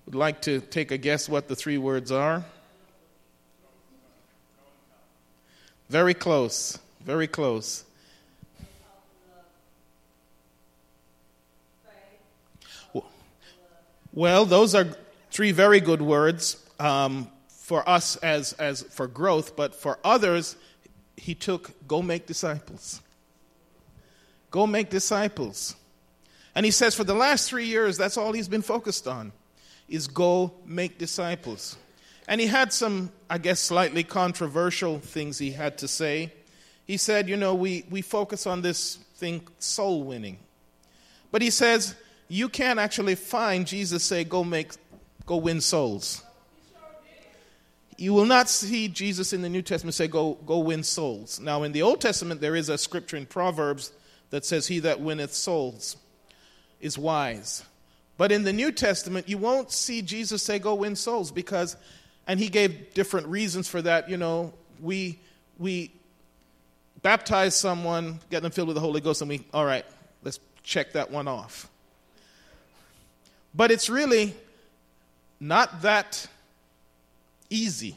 would like to take a guess what the three words are? Very close. Very close. Well, those are three very good words for us as for growth, but for others, he took go make disciples. Go make disciples. And he says for the last 3 years, that's all he's been focused on, is go make disciples. And he had some, I guess, slightly controversial things he had to say. He said, we focus on this thing, soul winning. But he says, you can't actually find Jesus say, go win souls. You will not see Jesus in the New Testament say, go win souls. Now, in the Old Testament, there is a scripture in Proverbs that says, he that winneth souls is wise. But in the New Testament, you won't see Jesus say, go win souls, because, and he gave different reasons for that. We baptize someone, get them filled with the Holy Ghost, and all right, let's check that one off. But it's really not that easy.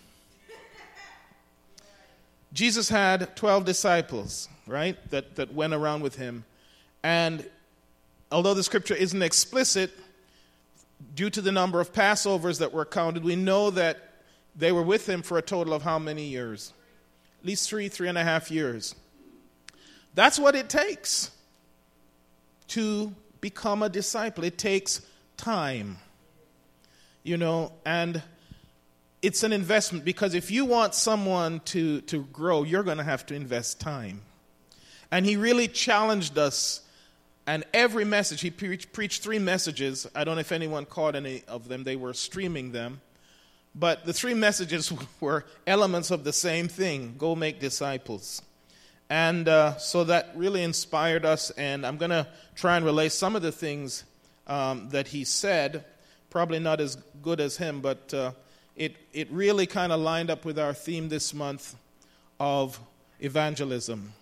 Jesus had 12 disciples, right, that went around with him. And although the scripture isn't explicit, due to the number of Passovers that were counted, we know that they were with him for a total of how many years? At least 3.5 years. That's what it takes to become a disciple. It takes time, and it's an investment, because if you want someone to grow, you're going to have to invest time. And he really challenged us, and every message, he preached 3 messages. I don't know if anyone caught any of them. They were streaming them. But the 3 messages were elements of the same thing, go make disciples. And so that really inspired us, and I'm going to try and relay some of the things that he said, probably not as good as him, but it really kind of lined up with our theme this month of evangelism.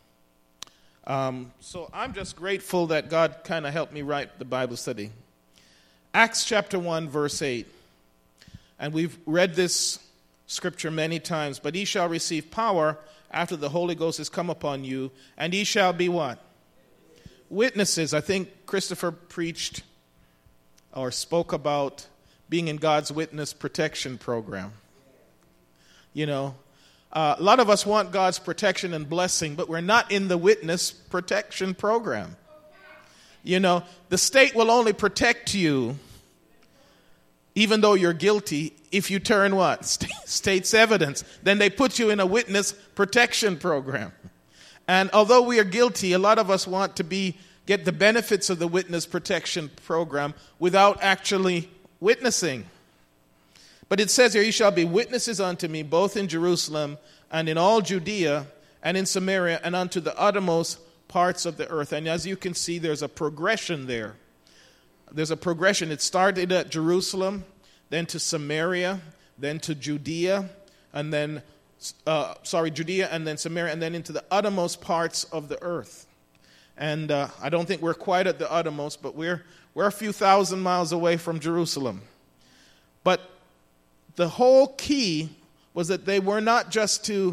So I'm just grateful that God kind of helped me write the Bible study. Acts chapter 1, verse 8. And we've read this scripture many times. But ye shall receive power after the Holy Ghost has come upon you, and ye shall be what? Witnesses. I think Christopher preached or spoke about being in God's witness protection program. A lot of us want God's protection and blessing, but we're not in the witness protection program. The state will only protect you, even though you're guilty, if you turn what? State's evidence. Then they put you in a witness protection program. And although we are guilty, a lot of us want to get the benefits of the witness protection program without actually witnessing. But it says here, ye shall be witnesses unto me, both in Jerusalem and in all Judea and in Samaria and unto the uttermost parts of the earth. And as you can see, there's a progression there. There's a progression. It started at Jerusalem, then to Samaria, then to Judea, and then, Judea and then Samaria, and then into the uttermost parts of the earth. And I don't think we're quite at the uttermost, but we're a few thousand miles away from Jerusalem. But the whole key was that they were not just to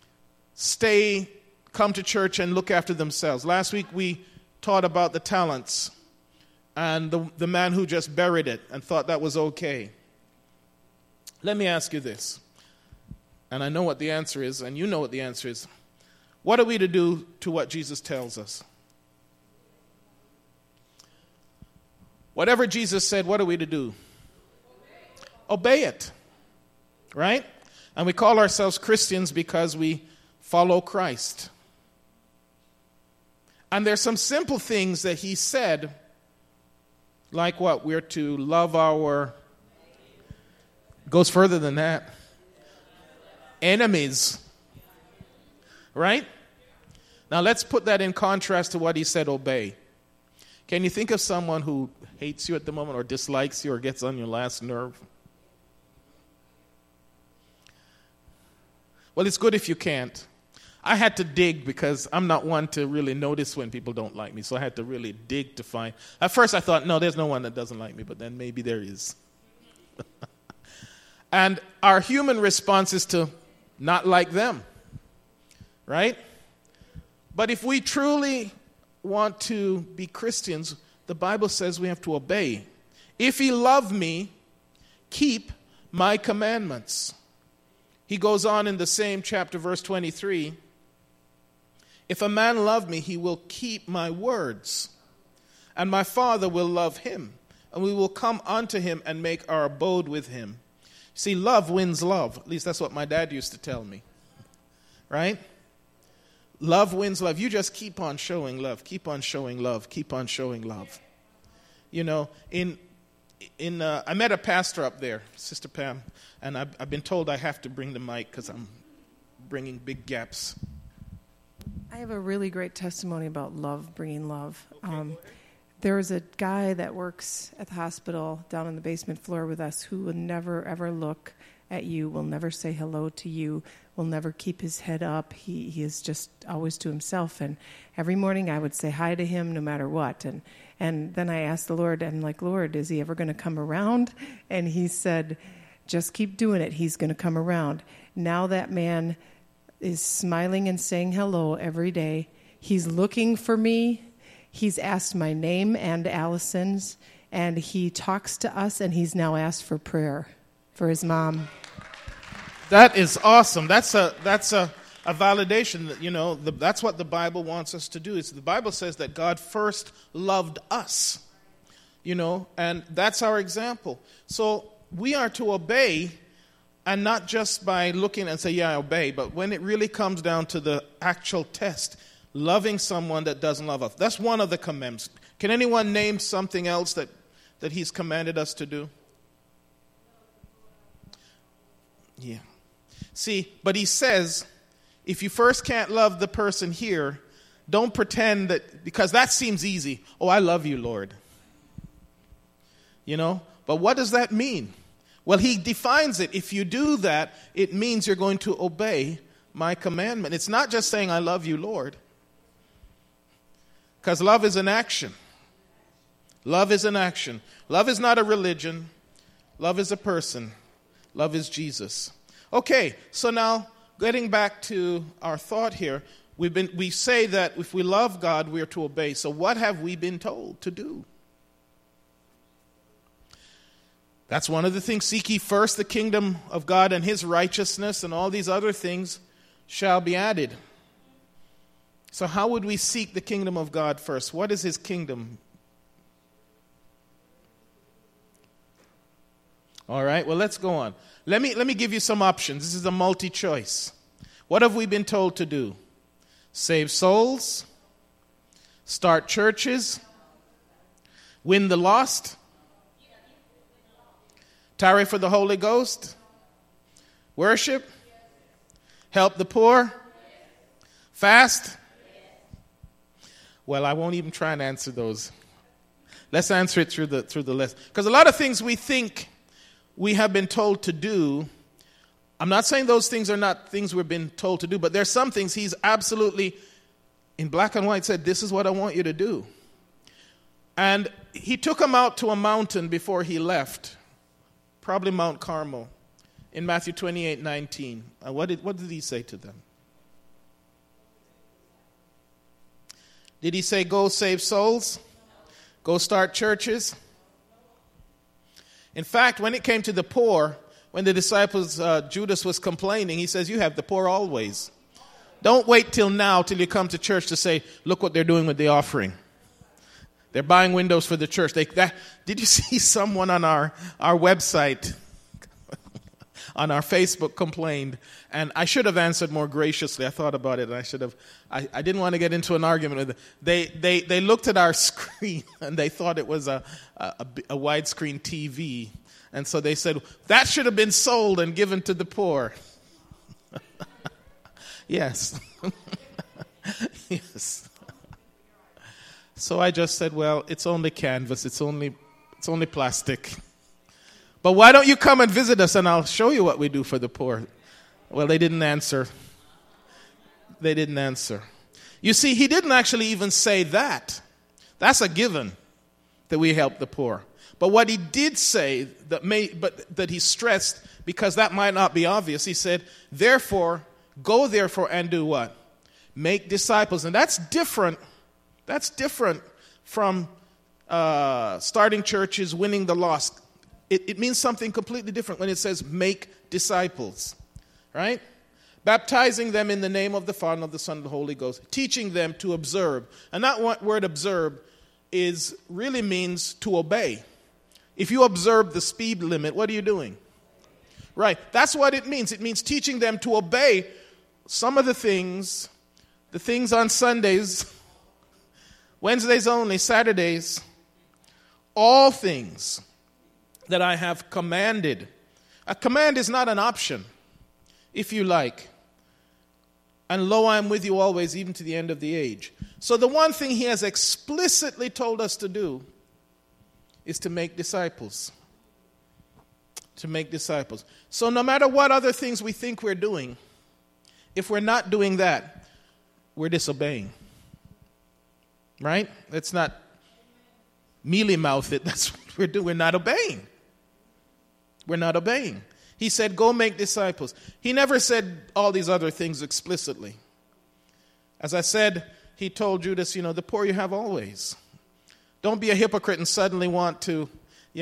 come to church and look after themselves. Last week we taught about the talents and the man who just buried it and thought that was okay. Let me ask you this, and I know what the answer is, and you know what the answer is. What are we to do to what Jesus tells us? Whatever Jesus said, what are we to do? Obey it. Right? And we call ourselves Christians because we follow Christ. And there's some simple things that he said, like what? We're to love goes further than that, enemies. Right? Now let's put that in contrast to what he said, obey. Can you think of someone who hates you at the moment or dislikes you or gets on your last nerve? Well, it's good if you can't. I had to dig because I'm not one to really notice when people don't like me, so I had to really dig to find. At first I thought, no, there's no one that doesn't like me, but then maybe there is. And our human response is to not like them, right? But if we truly want to be Christians, the Bible says we have to obey. If ye love me, keep my commandments. He goes on in the same chapter, verse 23. If a man love me, he will keep my words, and my Father will love him, and we will come unto him and make our abode with him. See, love wins love. At least that's what my dad used to tell me. Right? Love wins love. You just keep on showing love. Keep on showing love. Keep on showing love. You know, I met a pastor up there, Sister Pam, and I've been told I have to bring the mic because I'm bringing big gaps. I have a really great testimony about love, bringing love. Okay, there was a guy that works at the hospital down on the basement floor with us who will never, ever look at you, will never say hello to you, will never keep his head up. He is just always to himself. And every morning I would say hi to him no matter what. And then I asked the Lord, I'm like, Lord, is he ever going to come around? And he said, just keep doing it. He's going to come around. Now that man is smiling and saying hello every day. He's looking for me. He's asked my name and Allison's, and he talks to us, and he's now asked for prayer for his mom. That is awesome. That's a validation that, you know, that's what the Bible wants us to do. Is the Bible says that God first loved us, you know, and that's our example. So we are to obey, and not just by looking and say, yeah, I obey, but when it really comes down to the actual test, loving someone that doesn't love us. That's one of the commandments. Can anyone name something else that he's commanded us to do? Yeah. See, but he says, if you first can't love the person here, don't pretend that, because that seems easy. Oh, I love you, Lord. You know, but what does that mean? Well, he defines it. If you do that, it means you're going to obey my commandment. It's not just saying, I love you, Lord. Because love is an action. Love is an action. Love is not a religion. Love is a person. Love is Jesus. Okay, so now getting back to our thought here, we say that if we love God, we are to obey. So what have we been told to do? That's one of the things. Seek ye first the kingdom of God and his righteousness, and all these other things shall be added. So how would we seek the kingdom of God first? What is his kingdom? All right, well, let's go on. Let me give you some options. This is a multi-choice. What have we been told to do? Save souls, start churches, win the lost, tarry for the Holy Ghost, worship, help the poor, fast. Well, I won't even try and answer those. Let's answer it through the list. Because a lot of things we think we have been told to do, I'm not saying those things are not things we've been told to do, but there's some things he's absolutely, in black and white, said, this is what I want you to do. And he took them out to a mountain before he left, probably Mount Carmel, in Matthew 28:19. What did he say to them? Did he say, go save souls? Go start churches? In fact, when it came to the poor, when the disciples, Judas was complaining, he says, you have the poor always. Don't wait till now, till you come to church to say, look what they're doing with the offering. They're buying windows for the church. Did you see someone on our website, on our Facebook, complained? And I should have answered more graciously. I thought about it, and I didn't want to get into an argument with them. They looked at our screen, and they thought it was a widescreen TV. And so they said, that should have been sold and given to the poor. Yes. Yes. So I just said, well, it's only canvas. It's only plastic. But why don't you come and visit us, and I'll show you what we do for the poor. Well, they didn't answer. They didn't answer. You see, he didn't actually even say that. That's a given, that we help the poor. But what he did say that he stressed, because that might not be obvious, he said, therefore, go therefore and do what? Make disciples. And that's different. That's different from starting churches, winning the lost. It means something completely different when it says make disciples. Right? Baptizing them in the name of the Father, and of the Son, and the Holy Ghost. Teaching them to observe. And that word observe really means to obey. If you observe the speed limit, what are you doing? Right. That's what it means. It means teaching them to obey some of the things on Sundays, Wednesdays only, Saturdays, all things that I have commanded. A command is not an option, if you like. And lo, I am with you always, even to the end of the age. So the one thing he has explicitly told us to do is to make disciples. To make disciples. So no matter what other things we think we're doing, if we're not doing that, we're disobeying. Right? Let's not mealy mouth it. That's what we're doing. We're not obeying. We're not obeying. He said, go make disciples. He never said all these other things explicitly. As I said, he told Judas, the poor you have always. Don't be a hypocrite and suddenly want to,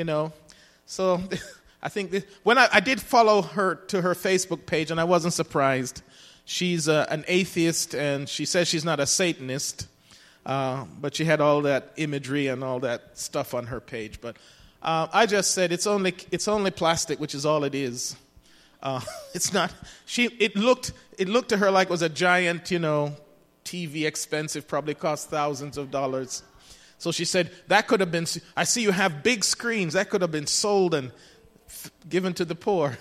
So I think when I did follow her to her Facebook page, and I wasn't surprised. She's an atheist, and she says she's not a Satanist. But she had all that imagery and all that stuff on her page. But I just said it's only plastic, which is all it is. It's not. It looked to her like it was a giant, TV, expensive, probably cost thousands of dollars. So she said that could have been. I see you have big screens. That could have been sold and given to the poor.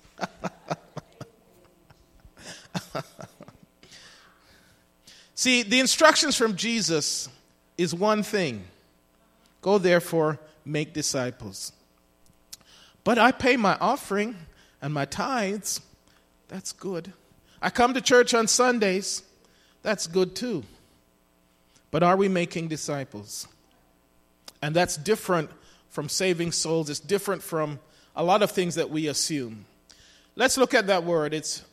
See, the instructions from Jesus is one thing. Go therefore, make disciples. But I pay my offering and my tithes. That's good. I come to church on Sundays. That's good too. But are we making disciples? And that's different from saving souls. It's different from a lot of things that we assume. Let's look at that word. It's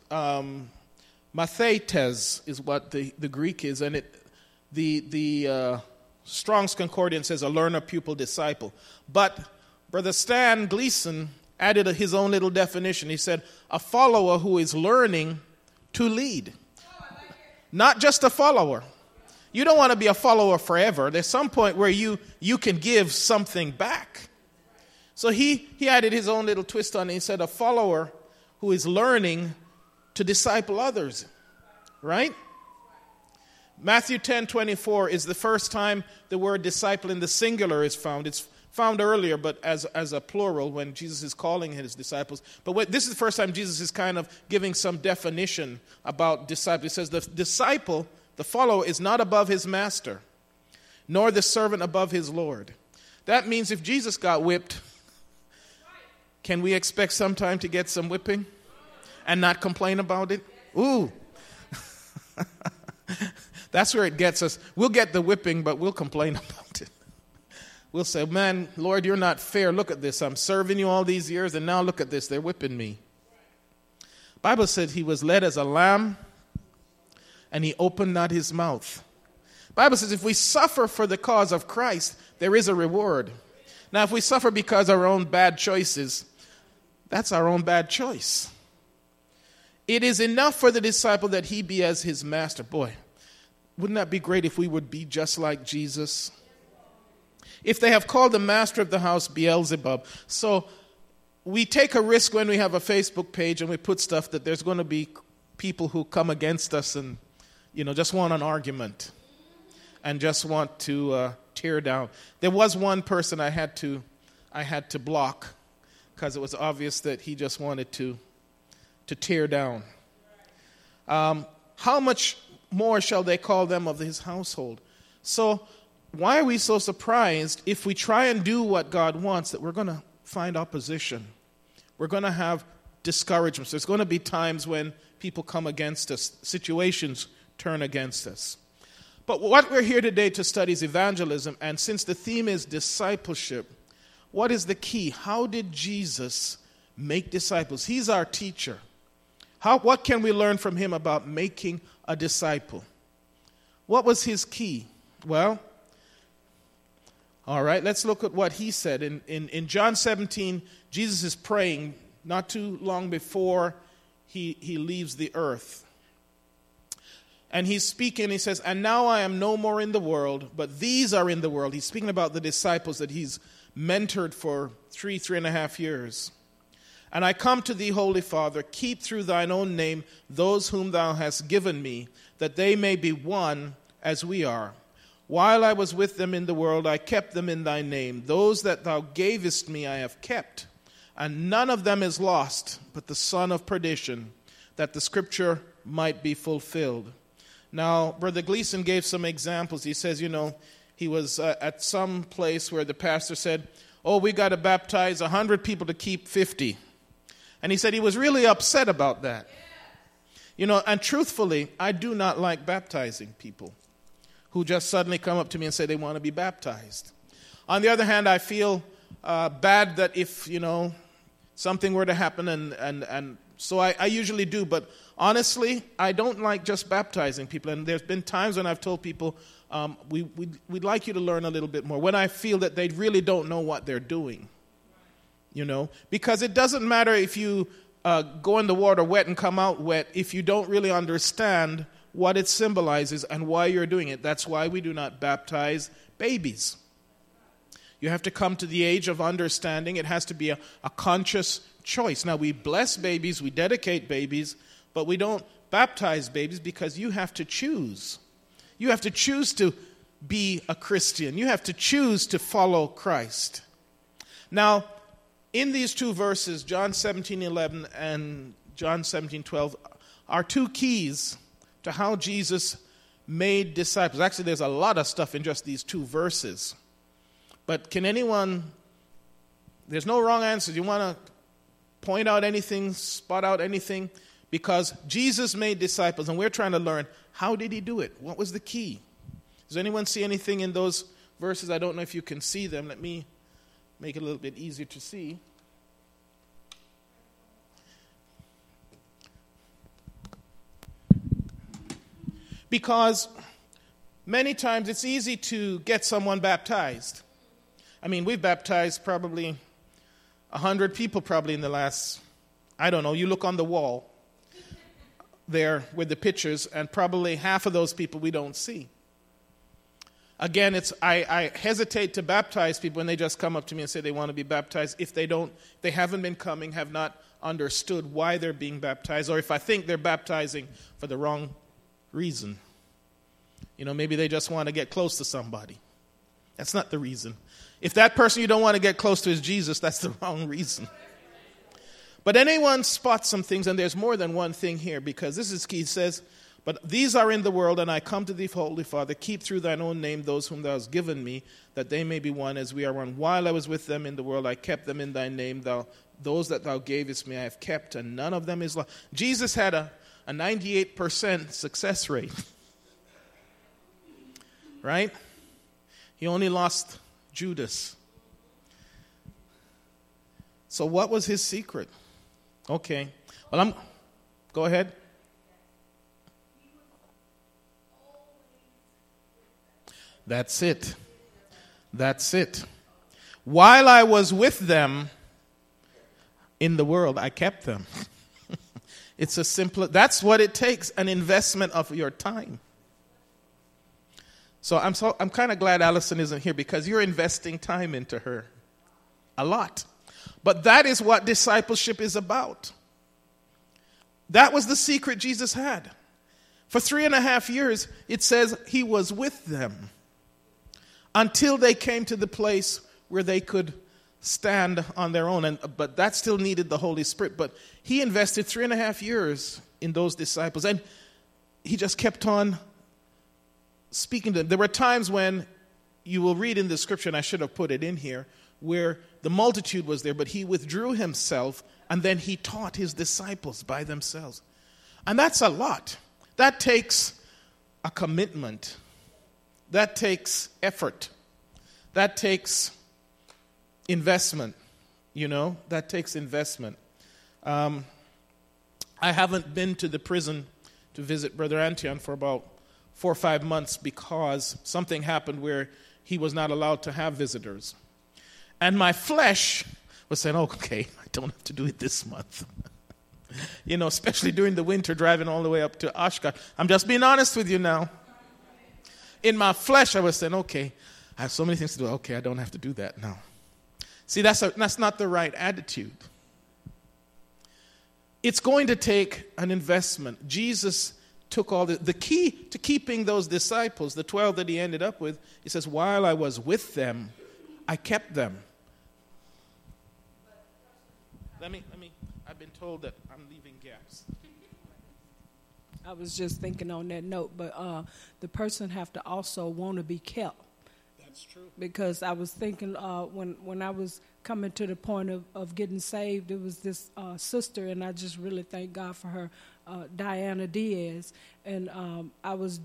mathetes is what the Greek is, and the Strong's Concordance says a learner, pupil, disciple. But Brother Stan Gleason added his own little definition. He said, a follower who is learning to lead. Not just a follower. You don't want to be a follower forever. There's some point where you can give something back. So he added his own little twist on it. He said, a follower who is learning to disciple others. Right? Matthew 10:24 is the first time the word disciple in the singular is found. It's found earlier, but as a plural when Jesus is calling his disciples. But this is the first time Jesus is kind of giving some definition about disciple. He says the disciple, the follower, is not above his master, nor the servant above his Lord. That means if Jesus got whipped, can we expect sometime to get some whipping and not complain about it? Ooh. That's where it gets us. We'll get the whipping, but we'll complain about it. We'll say, man, Lord, you're not fair. Look at this. I'm serving you all these years, and now look at this. They're whipping me. The Bible said he was led as a lamb, and he opened not his mouth. The Bible says if we suffer for the cause of Christ, there is a reward. Now, if we suffer because of our own bad choices, that's our own bad choice. It is enough for the disciple that he be as his master. Boy, wouldn't that be great if we would be just like Jesus? If they have called the master of the house Beelzebub. So we take a risk when we have a Facebook page and we put stuff that there's going to be people who come against us and, just want an argument and just want to tear down. There was one person I had to block because it was obvious that he just wanted to tear down. How much more shall they call them of his household? So why are we so surprised if we try and do what God wants that we're going to find opposition? We're going to have discouragements. There's going to be times when people come against us, situations turn against us. But what we're here today to study is evangelism, and since the theme is discipleship, What is the key? How did Jesus make disciples? He's our teacher. What can we learn from him about making a disciple? What was his key? Well, all right, let's look at what he said. In John 17, Jesus is praying not too long before he leaves the earth. And he's speaking, he says, "And now I am no more in the world, but these are in the world." He's speaking about the disciples that he's mentored for 3.5 years. "And I come to thee, Holy Father, keep through thine own name those whom thou hast given me, that they may be one as we are. While I was with them in the world, I kept them in thy name. Those that thou gavest me I have kept, and none of them is lost, but the son of perdition, that the scripture might be fulfilled." Now, Brother Gleason gave some examples. He says, he was at some place where the pastor said, "Oh, we got to baptize 100 people to keep 50. And he said he was really upset about that. And truthfully, I do not like baptizing people who just suddenly come up to me and say they want to be baptized. On the other hand, I feel bad that if, something were to happen, and so I usually do. But honestly, I don't like just baptizing people. And there's been times when I've told people, we'd like you to learn a little bit more, when I feel that they really don't know what they're doing. Because it doesn't matter if you go in the water wet and come out wet if you don't really understand what it symbolizes and why you're doing it. That's why we do not baptize babies. You have to come to the age of understanding. It has to be a conscious choice. Now, we bless babies, we dedicate babies, but we don't baptize babies because you have to choose. You have to choose to be a Christian. You have to choose to follow Christ. Now, in these two verses, John 17:11 and John 17:12, are two keys to how Jesus made disciples. Actually, there's a lot of stuff in just these two verses. But can anyone, there's no wrong answers. You want to point out anything, spot out anything? Because Jesus made disciples, and we're trying to learn, how did he do it? What was the key? Does anyone see anything in those verses? I don't know if you can see them. Let me make it a little bit easier to see. Because many times it's easy to get someone baptized. I mean, we've baptized probably 100 people probably in the last, I don't know, you look on the wall there with the pictures, and probably half of those people we don't see. Again, I hesitate to baptize people when they just come up to me and say they want to be baptized if they haven't been coming, have not understood why they're being baptized, or if I think they're baptizing for the wrong reason. Maybe they just want to get close to somebody. That's not the reason. If that person you don't want to get close to is Jesus, that's the wrong reason. But anyone spots some things, and there's more than one thing here, because this is key. He says, "But these are in the world, and I come to thee, Holy Father, keep through thine own name those whom thou hast given me, that they may be one as we are one. While I was with them in the world, I kept them in thy name. Those that thou gavest me I have kept, and none of them is lost." Jesus had a 98% success rate. Right? He only lost Judas. So what was his secret? Okay. Well, go ahead. That's it. That's it. While I was with them in the world, I kept them. It's a simple, that's what it takes, an investment of your time. So I'm kind of glad Allison isn't here, because you're investing time into her. A lot. But that is what discipleship is about. That was the secret Jesus had. For 3.5 years, it says he was with them until they came to the place where they could stand on their own. But that still needed the Holy Spirit. But he invested 3.5 years in those disciples. And he just kept on speaking to them. There were times when you will read in the scripture, and I should have put it in here, where the multitude was there, but he withdrew himself, and then he taught his disciples by themselves. And that's a lot. That takes a commitment. That takes effort. That takes investment. That takes investment. I haven't been to the prison to visit Brother Antion for about 4 or 5 months because something happened where he was not allowed to have visitors. And my flesh was saying, okay, I don't have to do it this month. Especially during the winter, driving all the way up to Oshkosh. I'm just being honest with you now. In my flesh, I was saying, okay, I have so many things to do. Okay, I don't have to do that now. See, that's not the right attitude. It's going to take an investment. Jesus took all the key to keeping those disciples, the 12 that he ended up with. He says, while I was with them, I kept them. I've been told that I'm leaving gaps. I was just thinking on that note, but the person have to also want to be kept. That's true. Because I was thinking when I was coming to the point of getting saved, it was this sister, and I just really thank God for her, Diana Diaz. And I was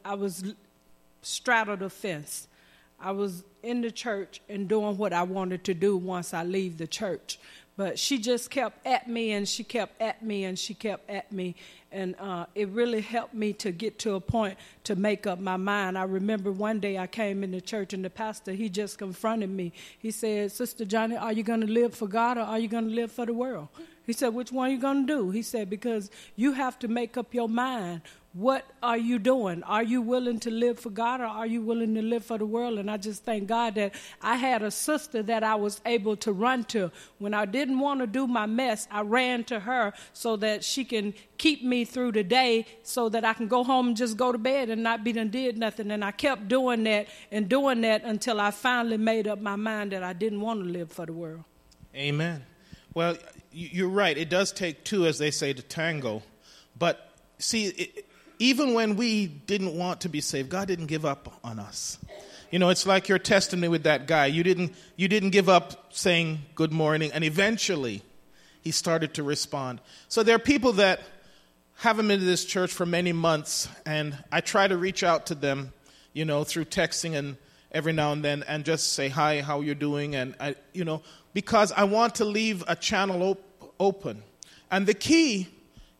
straddled the fence. I was in the church and doing what I wanted to do once I leave the church. But she just kept at me, and she kept at me, and she kept at me. And it really helped me to get to a point to make up my mind. I remember one day I came in the church, and the pastor, he just confronted me. He said, Sister Johnny, are you going to live for God or are you going to live for the world? He said, which one are you going to do? He said, because you have to make up your mind. What are you doing? Are you willing to live for God or are you willing to live for the world? And I just thank God that I had a sister that I was able to run to. When I didn't want to do my mess, I ran to her so that she can keep me through the day so that I can go home and just go to bed and not be done did nothing. And I kept doing that until I finally made up my mind that I didn't want to live for the world. Amen. Well, you're right. It does take two, as they say, to tango. But see, even when we didn't want to be saved, God didn't give up on us. It's like your testimony with that guy. You didn't give up saying good morning, and eventually he started to respond. So there are people that haven't been to this church for many months, and I try to reach out to them, through texting and every now and then, and just say, hi, how you're doing, and because I want to leave a channel open. And the key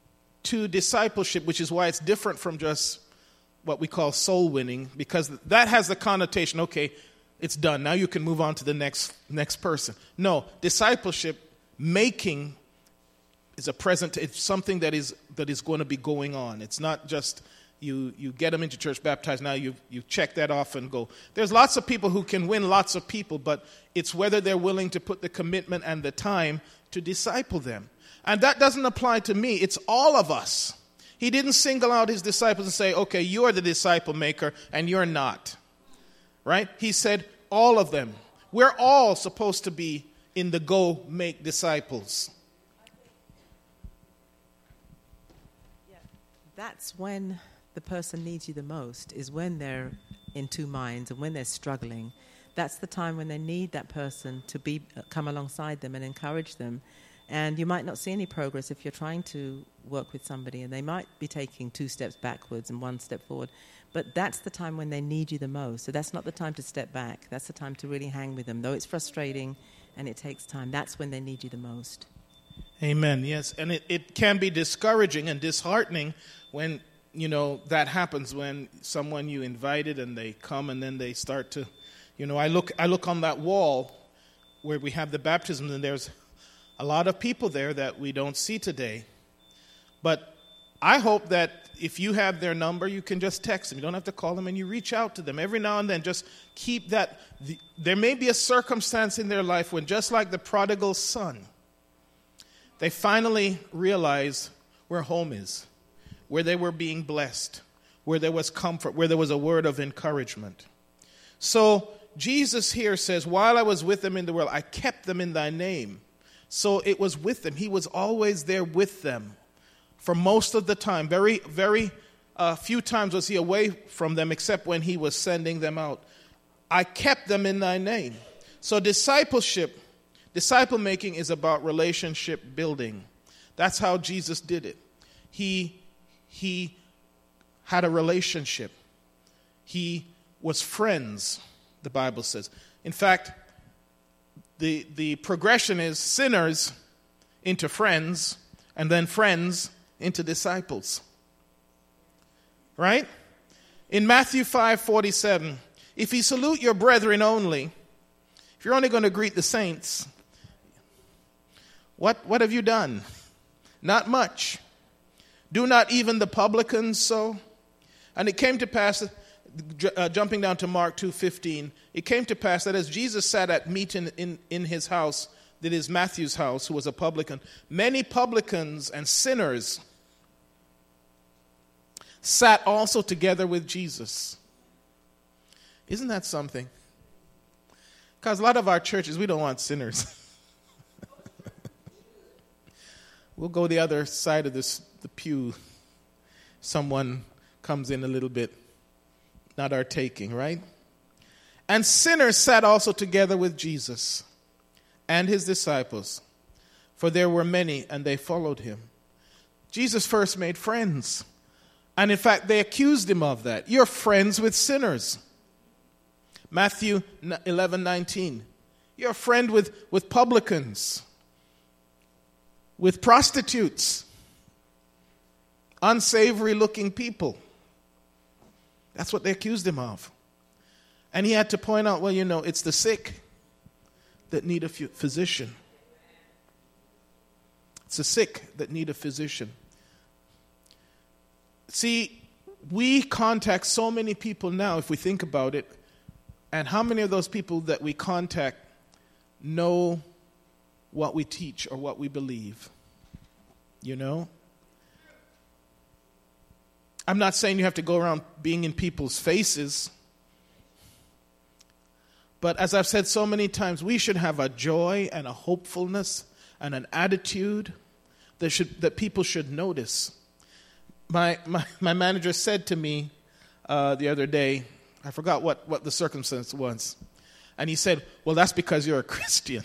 to discipleship, which is why it's different from just what we call soul winning, because that has the connotation, okay, it's done. Now you can move on to the next person. No, discipleship making is a present. It's something that is going to be going on. It's not just you get them into church, baptized. Now you check that off and go. There's lots of people who can win lots of people, but it's whether they're willing to put the commitment and the time to disciple them. And that doesn't apply to me. It's all of us. He didn't single out his disciples and say, okay, you're the disciple maker and you're not. Right? He said all of them. We're all supposed to be in the go make disciples. Yeah. That's when the person needs you the most, is when they're in two minds and when they're struggling. That's the time when they need that person to come alongside them and encourage them. And you might not see any progress if you're trying to work with somebody, and they might be taking 2 steps backwards and 1 step forward. But that's the time when they need you the most. So that's not the time to step back. That's the time to really hang with them. Though it's frustrating and it takes time, that's when they need you the most. Amen, yes. And it can be discouraging and disheartening when, that happens, when someone you invited and they come and then they start to, I look on that wall where we have the baptism, and there's a lot of people there that we don't see today. But I hope that if you have their number, you can just text them. You don't have to call them, and you reach out to them every now and then. Just keep that. There may be a circumstance in their life when, just like the prodigal son, they finally realize where home is, where they were being blessed, where there was comfort, where there was a word of encouragement. So Jesus here says, while I was with them in the world, I kept them in thy name. So it was with them. He was always there with them for most of the time. Very, very few times was he away from them, except when he was sending them out. I kept them in thy name. So disciple making is about relationship building. That's how Jesus did it. He had a relationship. He was friends, the Bible says. In fact, the progression is sinners into friends, and then friends into disciples. Right? In Matthew 5:47, if you salute your brethren only, if you're only going to greet the saints, what have you done? Not much. Do not even the publicans so? And it came to pass, jumping down to Mark 2:15, it came to pass that as Jesus sat at meat in his house, that is Matthew's house, who was a publican, many publicans and sinners sat also together with Jesus. Isn't that something? Because a lot of our churches, we don't want sinners. We'll go the other side of the pew. Someone comes in a little bit, not our taking, right? And sinners sat also together with Jesus and his disciples, for there were many, and they followed him. Jesus first made friends. And in fact, they accused him of that. You're friends with sinners. Matthew 11:19. You're a friend with publicans, with prostitutes, unsavory looking people. That's what they accused him of. And he had to point out, well, it's the sick that need a physician. It's the sick that need a physician. See, we contact so many people now, if we think about it, and how many of those people that we contact know what we teach or what we believe? I'm not saying you have to go around being in people's faces, but as I've said so many times, we should have a joy and a hopefulness and an attitude that people should notice. My manager said to me the other day, I forgot what the circumstance was, and he said, well, that's because you're a Christian.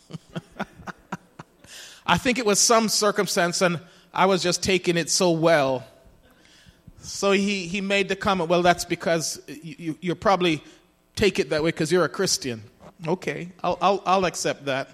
I think it was some circumstance, and I was just taking it so well. So he made the comment, well, that's because you probably take it that way because you're a Christian. Okay, I'll accept that.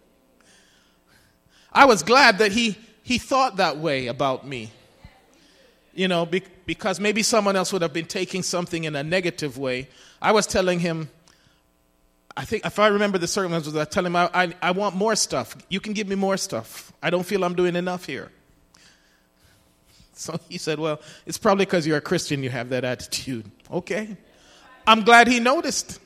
I was glad that he thought that way about me. Because maybe someone else would have been taking something in a negative way. I was telling him, I think if I remember the circumstances, I tell him I want more stuff. You can give me more stuff. I don't feel I'm doing enough here. So he said, well, it's probably because you're a Christian you have that attitude. Okay. I'm glad he noticed.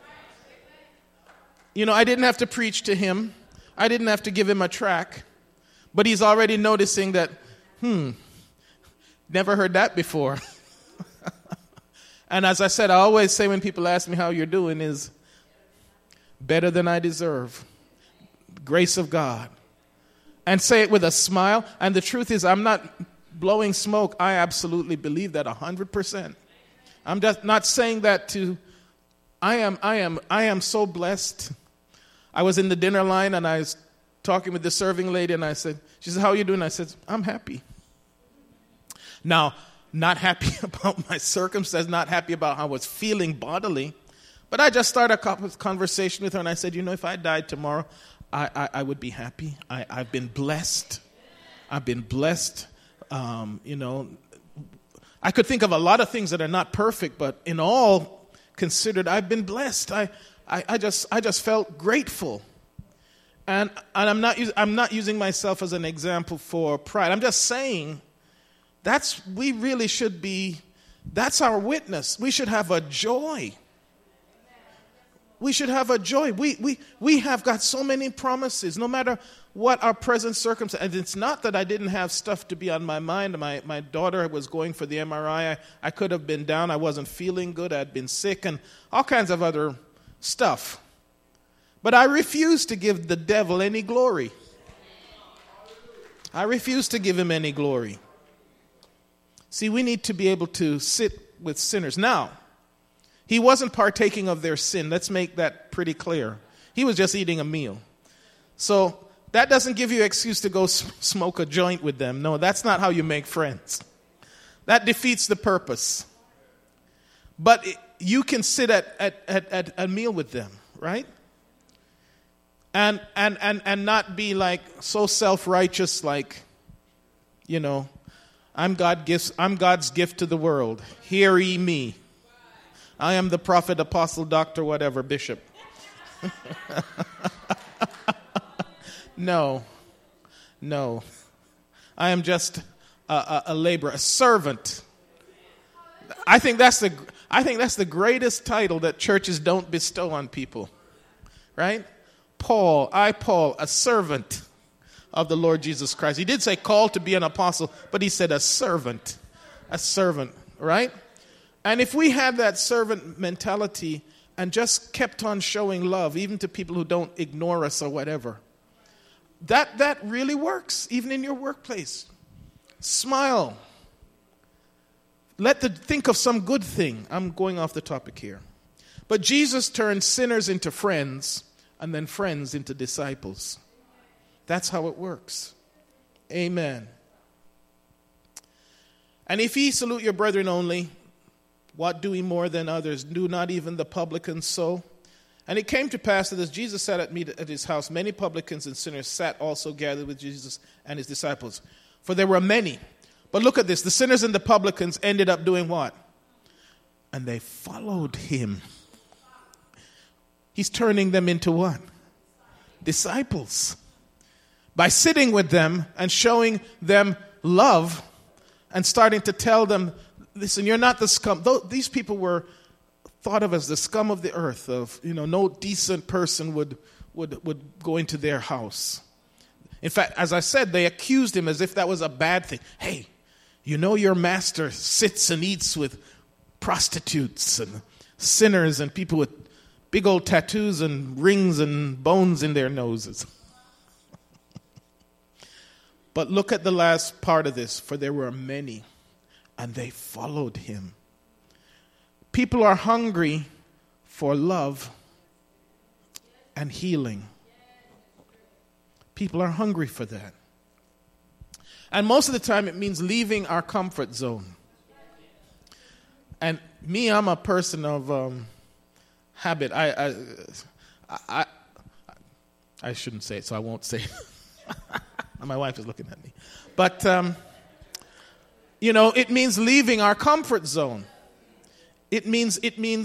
I didn't have to preach to him. I didn't have to give him a track. But he's already noticing that, never heard that before. And as I said, I always say when people ask me how you're doing is better than I deserve. Grace of God. And say it with a smile. And the truth is, I'm not blowing smoke. I absolutely believe that 100%. I'm just not saying that to, I am so blessed. I was in the dinner line and I was talking with the serving lady and she said, how are you doing? I said, I'm happy. Now, not happy about my circumstance, not happy about how I was feeling bodily, but I just started a conversation with her and I said, if I died tomorrow, I would be happy. I've been blessed. I've been blessed. I could think of a lot of things that are not perfect, but in all considered, I've been blessed. I just felt grateful. And I'm not using myself as an example for pride. I'm just saying we really should be, that's our witness. We should have a joy. We should have a joy. We have got so many promises, no matter what our present circumstance. And it's not that I didn't have stuff to be on my mind. My daughter was going for the MRI. I could have been down. I wasn't feeling good. I'd been sick and all kinds of other stuff. But I refuse to give the devil any glory. I refuse to give him any glory. See, we need to be able to sit with sinners. Now, he wasn't partaking of their sin. Let's make that pretty clear. He was just eating a meal. So that doesn't give you an excuse to go smoke a joint with them. No, that's not how you make friends. That defeats the purpose. But you can sit at a meal with them, right? And not be like so self-righteous, like, you know, I'm God's gift to the world. Hear ye me. I am the prophet, apostle, doctor, whatever, bishop. No. I am just a laborer, a servant. I think that's the greatest title that churches don't bestow on people. Right? Paul, a servant of the Lord Jesus Christ. He did say called to be an apostle, but he said a servant, right? And if we had that servant mentality and just kept on showing love, even to people who don't ignore us or whatever, that really works, even in your workplace. Smile. Think of some good thing. I'm going off the topic here. But Jesus turned sinners into friends, and then friends into disciples. That's how it works. Amen. And if ye salute your brethren only, what do ye more than others? Do not even the publicans so? And it came to pass that as Jesus sat at meat at his house, many publicans and sinners sat also gathered with Jesus and his disciples. For there were many. But look at this. The sinners and the publicans ended up doing what? And they followed him. He's turning them into what? Disciples. By sitting with them and showing them love and starting to tell them, listen, you're not the scum. These people were thought of as the scum of the earth. No decent person would go into their house. In fact, as I said, they accused him as if that was a bad thing. Hey, you know your master sits and eats with prostitutes and sinners and people with big old tattoos and rings and bones in their noses. But look at the last part of this. For there were many, and they followed him. People are hungry for love and healing. People are hungry for that. And most of the time it means leaving our comfort zone. And me, I'm a person of habit. I shouldn't say it, so I won't say it. My wife is looking at me. But, it means leaving our comfort zone. It means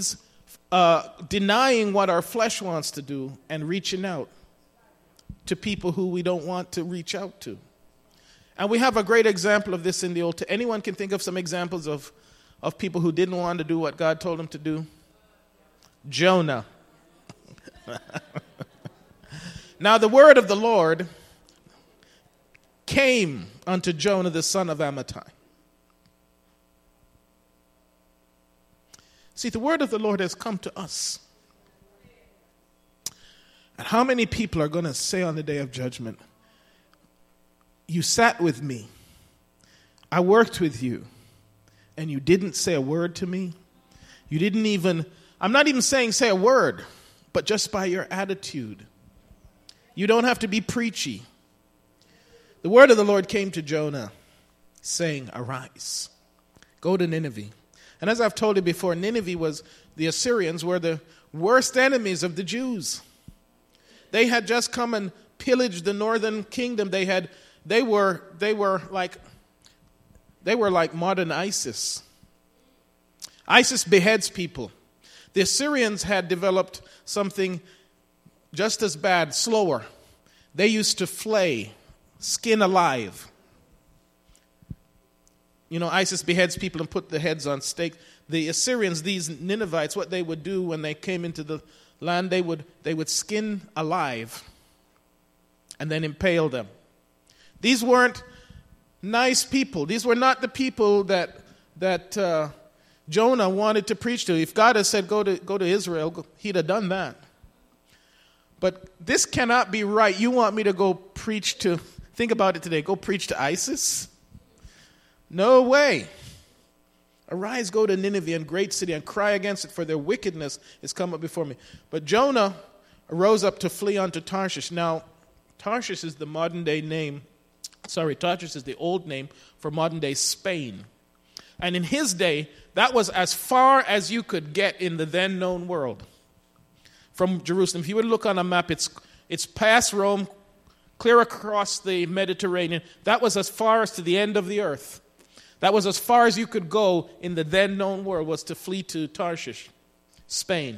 denying what our flesh wants to do and reaching out to people who we don't want to reach out to. And we have a great example of this in the Old Testament. Anyone can think of some examples of people who didn't want to do what God told them to do? Jonah. Now the word of the Lord came unto Jonah the son of Amittai. See, the word of the Lord has come to us. And how many people are going to say on the day of judgment, you sat with me, I worked with you, and you didn't say a word to me? You didn't even, I'm not even saying say a word, but just by your attitude. You don't have to be preachy. The word of the Lord came to Jonah, saying, arise, go to Nineveh. And as I've told you before, the Assyrians were the worst enemies of the Jews. They had just come and pillaged the northern kingdom. They were like modern ISIS. ISIS beheads people. The Assyrians had developed something just as bad, slower. They used to flay, skin alive. ISIS beheads people and put the heads on stake. The Assyrians, these Ninevites, what they would do when they came into the land, they would skin alive and then impale them. These weren't nice people. These were not the people that Jonah wanted to preach to. If God had said go to Israel, he'd have done that. But this cannot be right. You want me to go preach to, think about it today, go preach to ISIS? No way. Arise, go to Nineveh, and great city, and cry against it, for their wickedness is come up before me. But Jonah arose up to flee unto Tarshish. Now, Tarshish is the Tarshish is the old name for modern-day Spain. And in his day, that was as far as you could get in the then-known world from Jerusalem. If you would look on a map, It's past Rome, clear across the Mediterranean. That was as far as to the end of the earth. That was as far as you could go in the then known world, was to flee to Tarshish, Spain.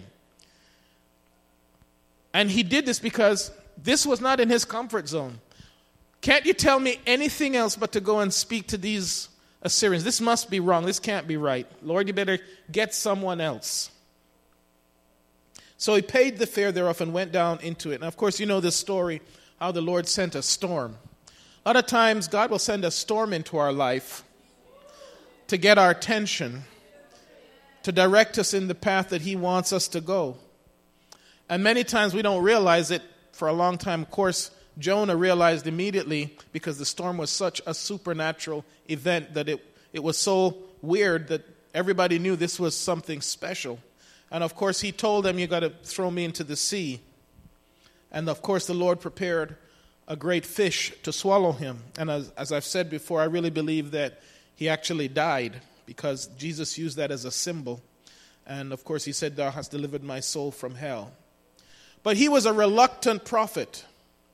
And he did this because this was not in his comfort zone. Can't you tell me anything else but to go and speak to these Assyrians? This must be wrong. This can't be right. Lord, you better get someone else. So he paid the fare thereof and went down into it. And of course, you know this story, how the Lord sent a storm. A lot of times, God will send a storm into our life to get our attention, to direct us in the path that he wants us to go. And many times we don't realize it for a long time. Of course, Jonah realized immediately, because the storm was such a supernatural event that it was so weird that everybody knew this was something special. And of course, he told them, you got to throw me into the sea. And of course, the Lord prepared a great fish to swallow him. And as I've said before, I really believe that he actually died, because Jesus used that as a symbol. And of course, he said, thou hast delivered my soul from hell. But he was a reluctant prophet.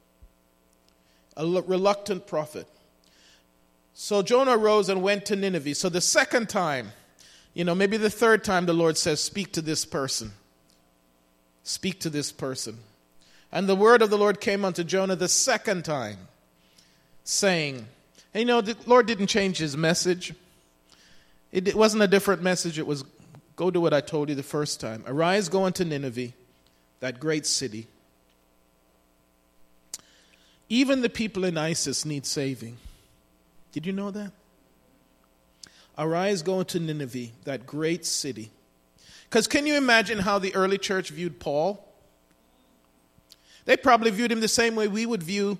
A reluctant prophet. So Jonah arose and went to Nineveh. So the second time, maybe the third time, the Lord says, speak to this person. Speak to this person. And the word of the Lord came unto Jonah the second time, saying, and the Lord didn't change his message. It wasn't a different message. It was, go do what I told you the first time. Arise, go unto Nineveh, that great city. Even the people in ISIS need saving. Did you know that? Arise, go into Nineveh, that great city. Because can you imagine how the early church viewed Paul? They probably viewed him the same way we would view.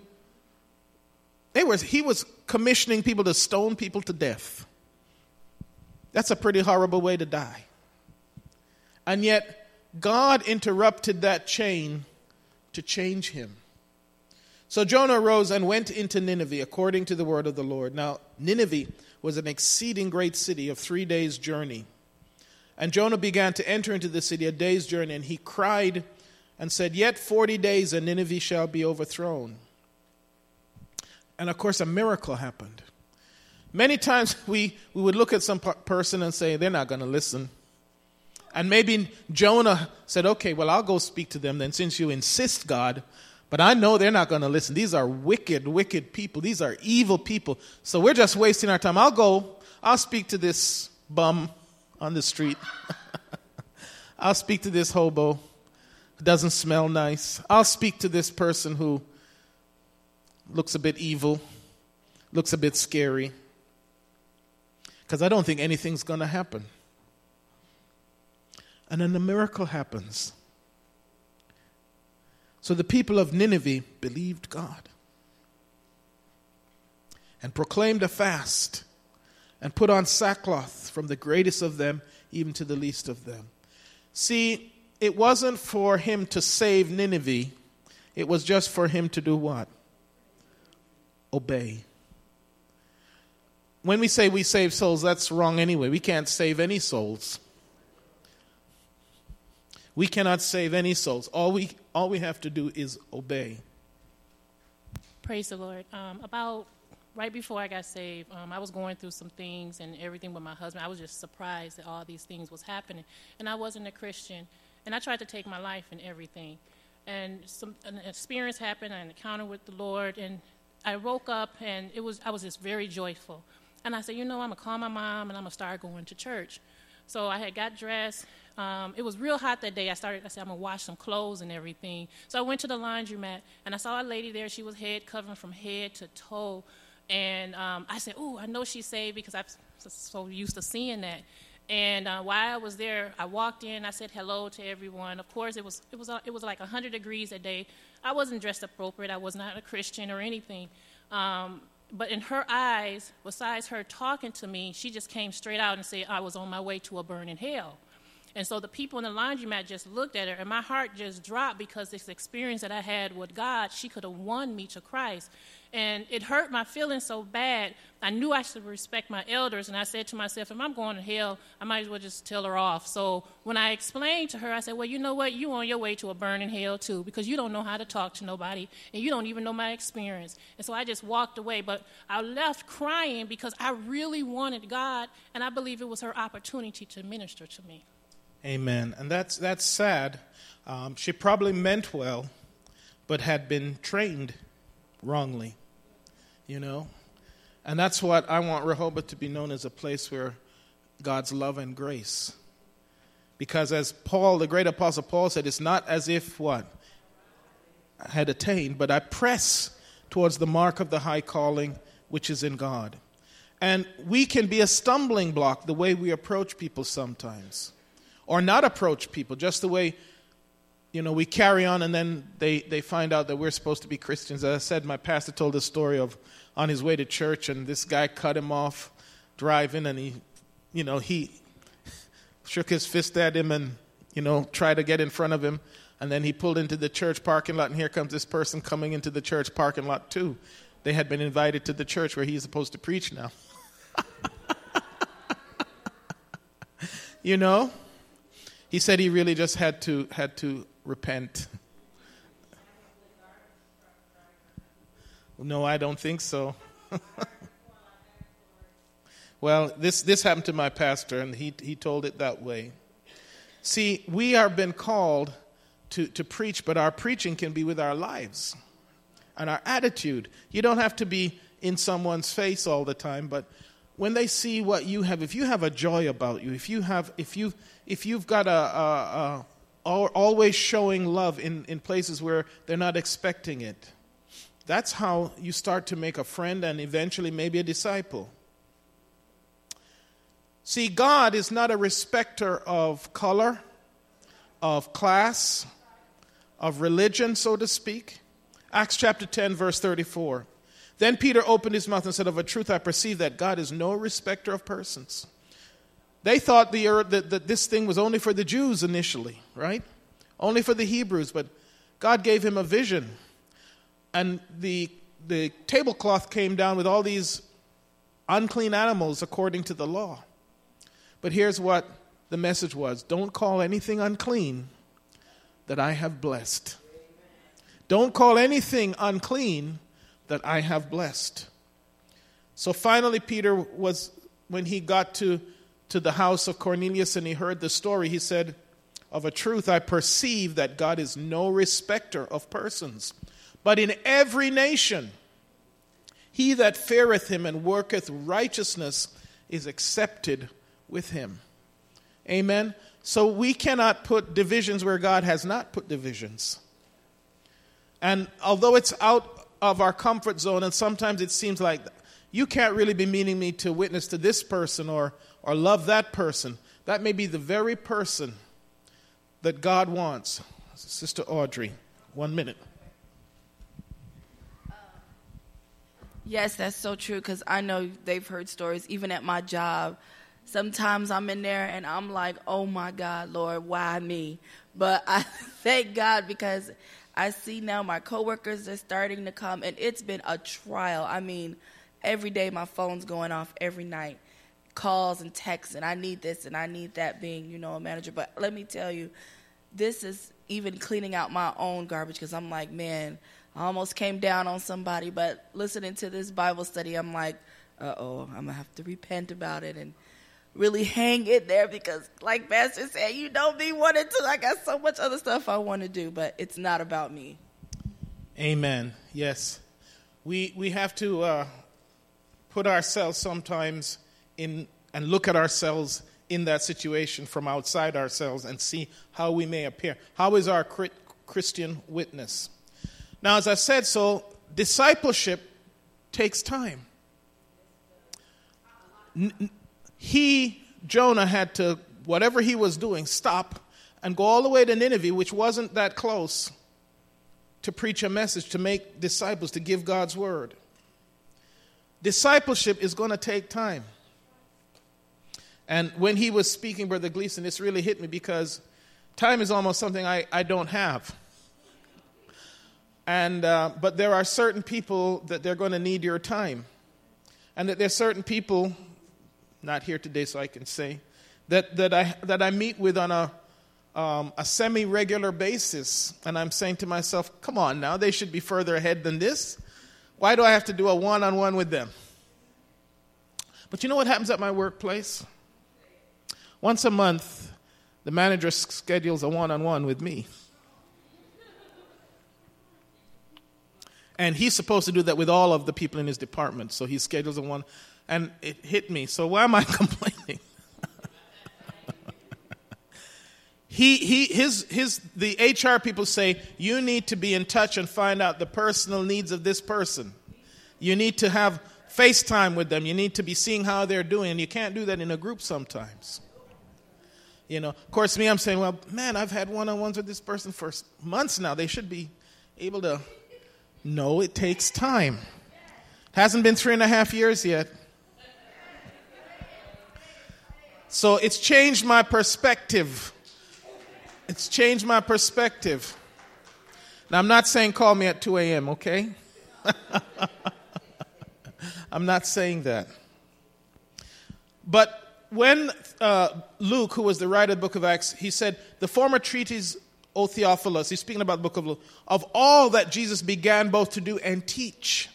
He was commissioning people to stone people to death. That's a pretty horrible way to die. And yet, God interrupted that chain to change him. So Jonah arose and went into Nineveh according to the word of the Lord. Now, Nineveh was an exceeding great city of 3 days' journey. And Jonah began to enter into the city a day's journey, and he cried and said, yet 40 days and Nineveh shall be overthrown. And of course, a miracle happened. Many times we would look at some person and say, they're not going to listen. And maybe Jonah said, okay, well, I'll go speak to them then, since you insist, God. But I know they're not going to listen. These are wicked, wicked people. These are evil people. So we're just wasting our time. I'll speak to this bum on the street. I'll speak to this hobo who doesn't smell nice. I'll speak to this person who looks a bit evil, looks a bit scary. Because I don't think anything's going to happen. And then the miracle happens. So the people of Nineveh believed God and proclaimed a fast and put on sackcloth, from the greatest of them even to the least of them. See, it wasn't for him to save Nineveh. It was just for him to do what? Obey. When we say we save souls, that's wrong anyway. We can't save any souls. We cannot save any souls. All we have to do is obey. Praise the Lord. About right before I got saved, I was going through some things and everything with my husband. I was just surprised that all these things was happening. And I wasn't a Christian. And I tried to take my life and everything. And an experience happened, an encounter with the Lord. And I woke up and I was just very joyful. And I said, I'm going to call my mom and I'm going to start going to church. So I had got dressed. It was real hot that day. I said, I'm going to wash some clothes and everything. So I went to the laundromat, and I saw a lady there. She was head covering from head to toe. And I said, I know she's saved, because I'm so used to seeing that. And while I was there, I walked in. I said hello to everyone. Of course, it was like 100 degrees that day. I wasn't dressed appropriate. I was not a Christian or anything. But in her eyes, besides her talking to me, she just came straight out and said I was on my way to a burning hell. And so the people in the laundromat just looked at her, and my heart just dropped, because this experience that I had with God, she could have won me to Christ. And it hurt my feelings so bad. I knew I should respect my elders, and I said to myself, if I'm going to hell, I might as well just tell her off. So when I explained to her, I said, well, you know what? You're on your way to a burning hell, too, because you don't know how to talk to nobody, and you don't even know my experience. And so I just walked away, but I left crying because I really wanted God, and I believe it was her opportunity to minister to me. Amen. And that's sad. She probably meant well, but had been trained wrongly, you know. And that's what I want Rehoboth to be known as, a place where God's love and grace. Because as Paul, the great apostle Paul said, it's not as if what? I had attained, but I press towards the mark of the high calling which is in God. And we can be a stumbling block the way we approach people sometimes. Or not approach people, just the way, you know, we carry on and then they find out that we're supposed to be Christians. As I said, my pastor told a story of on his way to church, and this guy cut him off driving, and he shook his fist at him and, tried to get in front of him. And then he pulled into the church parking lot, and here comes this person coming into the church parking lot too. They had been invited to the church where he's supposed to preach now. He said he really just had to repent. No, I don't think so. Well, this happened to my pastor, and he told it that way. See, we are been called to preach, but our preaching can be with our lives and our attitude. You don't have to be in someone's face all the time, but when they see what you have, if you have a joy about you, if you've got a always showing love in places where they're not expecting it, that's how you start to make a friend and eventually maybe a disciple. See, God is not a respecter of color, of class, of religion, so to speak. Acts chapter 10, verse 34. Then Peter opened his mouth and said, of a truth I perceive that God is no respecter of persons. They thought that this thing was only for the Jews initially, right? Only for the Hebrews, but God gave him a vision. And the tablecloth came down with all these unclean animals according to the law. But here's what the message was. Don't call anything unclean that I have blessed. Don't call anything unclean that I have blessed. So finally Peter when he got to the house of Cornelius and he heard the story, he said, of a truth I perceive that God is no respecter of persons. But in every nation, he that feareth him and worketh righteousness is accepted with him. Amen? So we cannot put divisions where God has not put divisions. And although it's out of our comfort zone, and sometimes it seems like you can't really be meaning me to witness to this person or love that person, that may be the very person that God wants. Sister Audrey, 1 minute. Yes, that's so true, because I know they've heard stories, even at my job. Sometimes I'm in there and I'm like, oh my God, Lord, why me? But I thank God because I see now my coworkers are starting to come, and it's been a trial. I mean, every day my phone's going off every night. Calls and texts, and I need this and I need that, being, a manager. But let me tell you, this is even cleaning out my own garbage, because I'm like, man, I almost came down on somebody, but listening to this Bible study, I'm like, I'm going to have to repent about it and really hang in there, because like Pastor said, you don't be wanting to. I got so much other stuff I want to do, but it's not about me. Amen. Yes. We have to put ourselves sometimes in and look at ourselves in that situation from outside ourselves and see how we may appear. How is our Christian witness? Now, as I said, discipleship takes time. Jonah had to, whatever he was doing, stop and go all the way to Nineveh, which wasn't that close, to preach a message, to make disciples, to give God's word. Discipleship is going to take time. And when he was speaking, Brother Gleason, this really hit me, because time is almost something I don't have. But there are certain people that they're going to need your time. And that there's certain people, not here today so I can say, that I meet with on a semi-regular basis. And I'm saying to myself, come on now, they should be further ahead than this. Why do I have to do a one-on-one with them? But you know what happens at my workplace? Once a month, the manager schedules a one-on-one with me. And he's supposed to do that with all of the people in his department. So he schedules a one, and it hit me. So why am I complaining? The HR people say, you need to be in touch and find out the personal needs of this person. You need to have FaceTime with them. You need to be seeing how they're doing. And you can't do that in a group sometimes. You know, of course, I'm saying, well, man, I've had one-on-ones with this person for months now. They should be able to. No, it takes time. It hasn't been 3.5 years yet. So it's changed my perspective. It's changed my perspective. Now, I'm not saying call me at 2 a.m., okay? I'm not saying that. But when Luke, who was the writer of the book of Acts, he said, the former treatise, O Theophilus, he's speaking about the book of Luke, of all that Jesus began both to do and teach.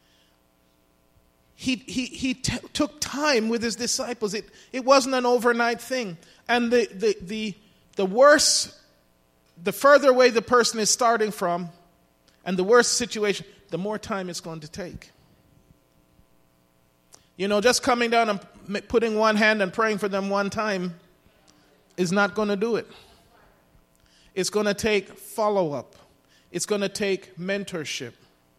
He took time with his disciples. It wasn't an overnight thing. And the worse, the further away the person is starting from, and the worse situation, the more time it's going to take. You know, just coming down and putting one hand and praying for them one time is not going to do it. It's going to take follow-up. It's going to take mentorship.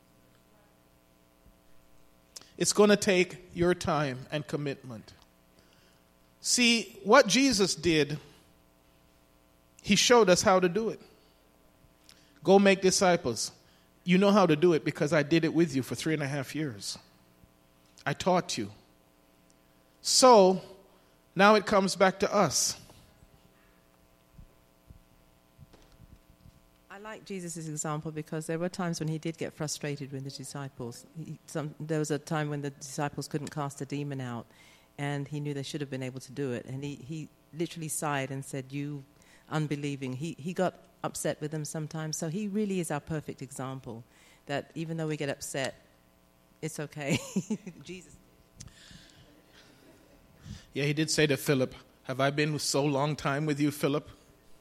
It's going to take your time and commitment. See, what Jesus did, he showed us how to do it. Go make disciples. You know how to do it because I did it with you for 3.5 years. I taught you. So, now it comes back to us. I like Jesus' example because there were times when he did get frustrated with the disciples. There was a time when the disciples couldn't cast a demon out, and he knew they should have been able to do it. And he literally sighed and said, you unbelieving. He got upset with them sometimes. So he really is our perfect example, that even though we get upset, it's okay. Jesus. Yeah, he did say to Philip, have I been so long time with you, Philip?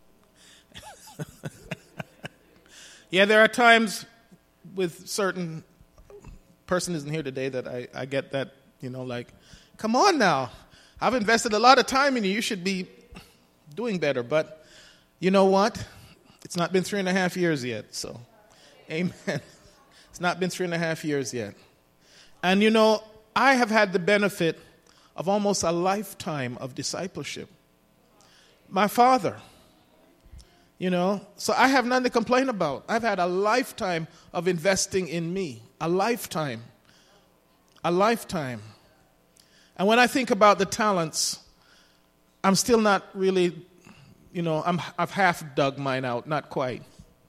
Yeah, there are times with certain person isn't here today that I get that, you know, like, come on now. I've invested a lot of time in you. You should be doing better. But you know what? It's not been 3.5 years yet. So, amen. It's not been 3.5 years yet. And, you know, I have had the benefit of almost a lifetime of discipleship. My father, you know, so I have nothing to complain about. I've had a lifetime of investing in me. A lifetime. A lifetime. And when I think about the talents, I'm still not really, you know, I've half dug mine out, not quite.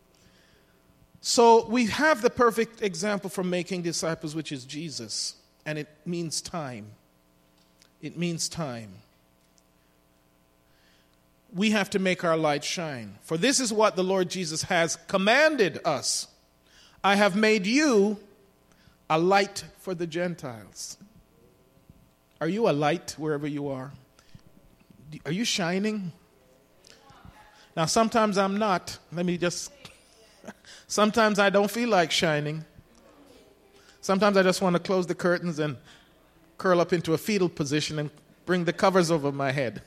So we have the perfect example for making disciples, which is Jesus. And it means time. It means time. We have to make our light shine. For this is what the Lord Jesus has commanded us. I have made you a light for the Gentiles. Are you a light wherever you are? Are you shining? Now, sometimes I'm not. Sometimes I don't feel like shining. Sometimes I just want to close the curtains and curl up into a fetal position and bring the covers over my head.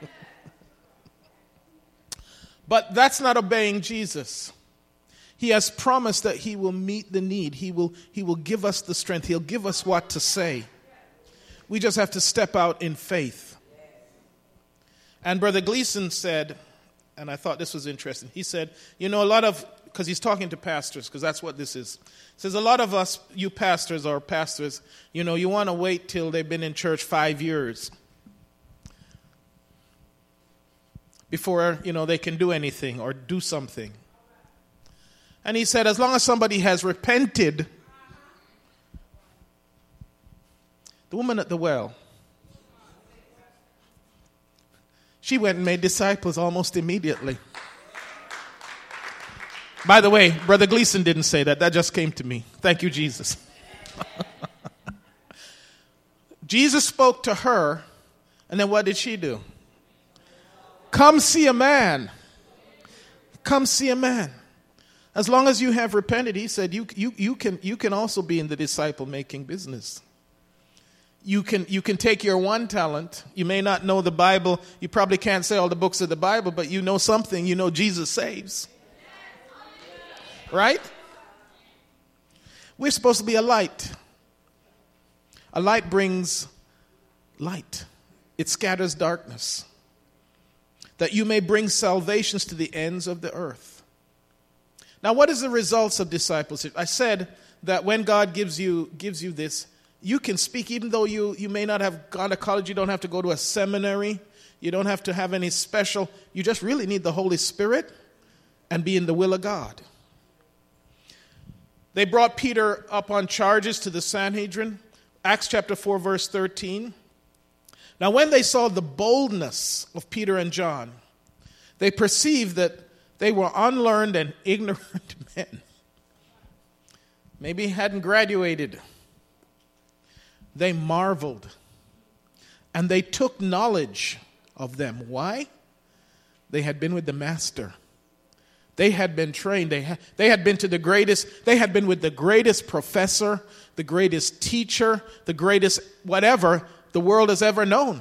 But that's not obeying Jesus. He has promised that he will meet the need. He will give us the strength. He'll give us what to say. We just have to step out in faith. And Brother Gleason said, and I thought this was interesting, he said, you know, because he's talking to pastors, because that's what this is. He says, a lot of us, you pastors, you know, you want to wait till they've been in church 5 years before, you know, they can do anything or do something. And he said, as long as somebody has repented, the woman at the well, she went and made disciples almost immediately. By the way, Brother Gleason didn't say that. That just came to me. Thank you, Jesus. Jesus spoke to her, and then what did she do? Come see a man. Come see a man. As long as you have repented, he said, you can also be in the disciple-making business. You can take your one talent. You may not know the Bible. You probably can't say all the books of the Bible, but you know something. You know Jesus saves. Right? We're supposed to be a light. A light brings light. It scatters darkness. That you may bring salvations to the ends of the earth. Now, what is the results of discipleship? I said that when God gives you this, you can speak even though you may not have gone to college. You don't have to go to a seminary. You don't have to have any special. You just really need the Holy Spirit and be in the will of God. They brought Peter up on charges to the Sanhedrin. Acts chapter 4, verse 13. Now, when they saw the boldness of Peter and John, they perceived that they were unlearned and ignorant men. Maybe hadn't graduated. They marveled, and they took knowledge of them. Why? They had been with the Master. They had been trained. They had been to the greatest. They had been with the greatest professor, the greatest teacher, the greatest whatever the world has ever known.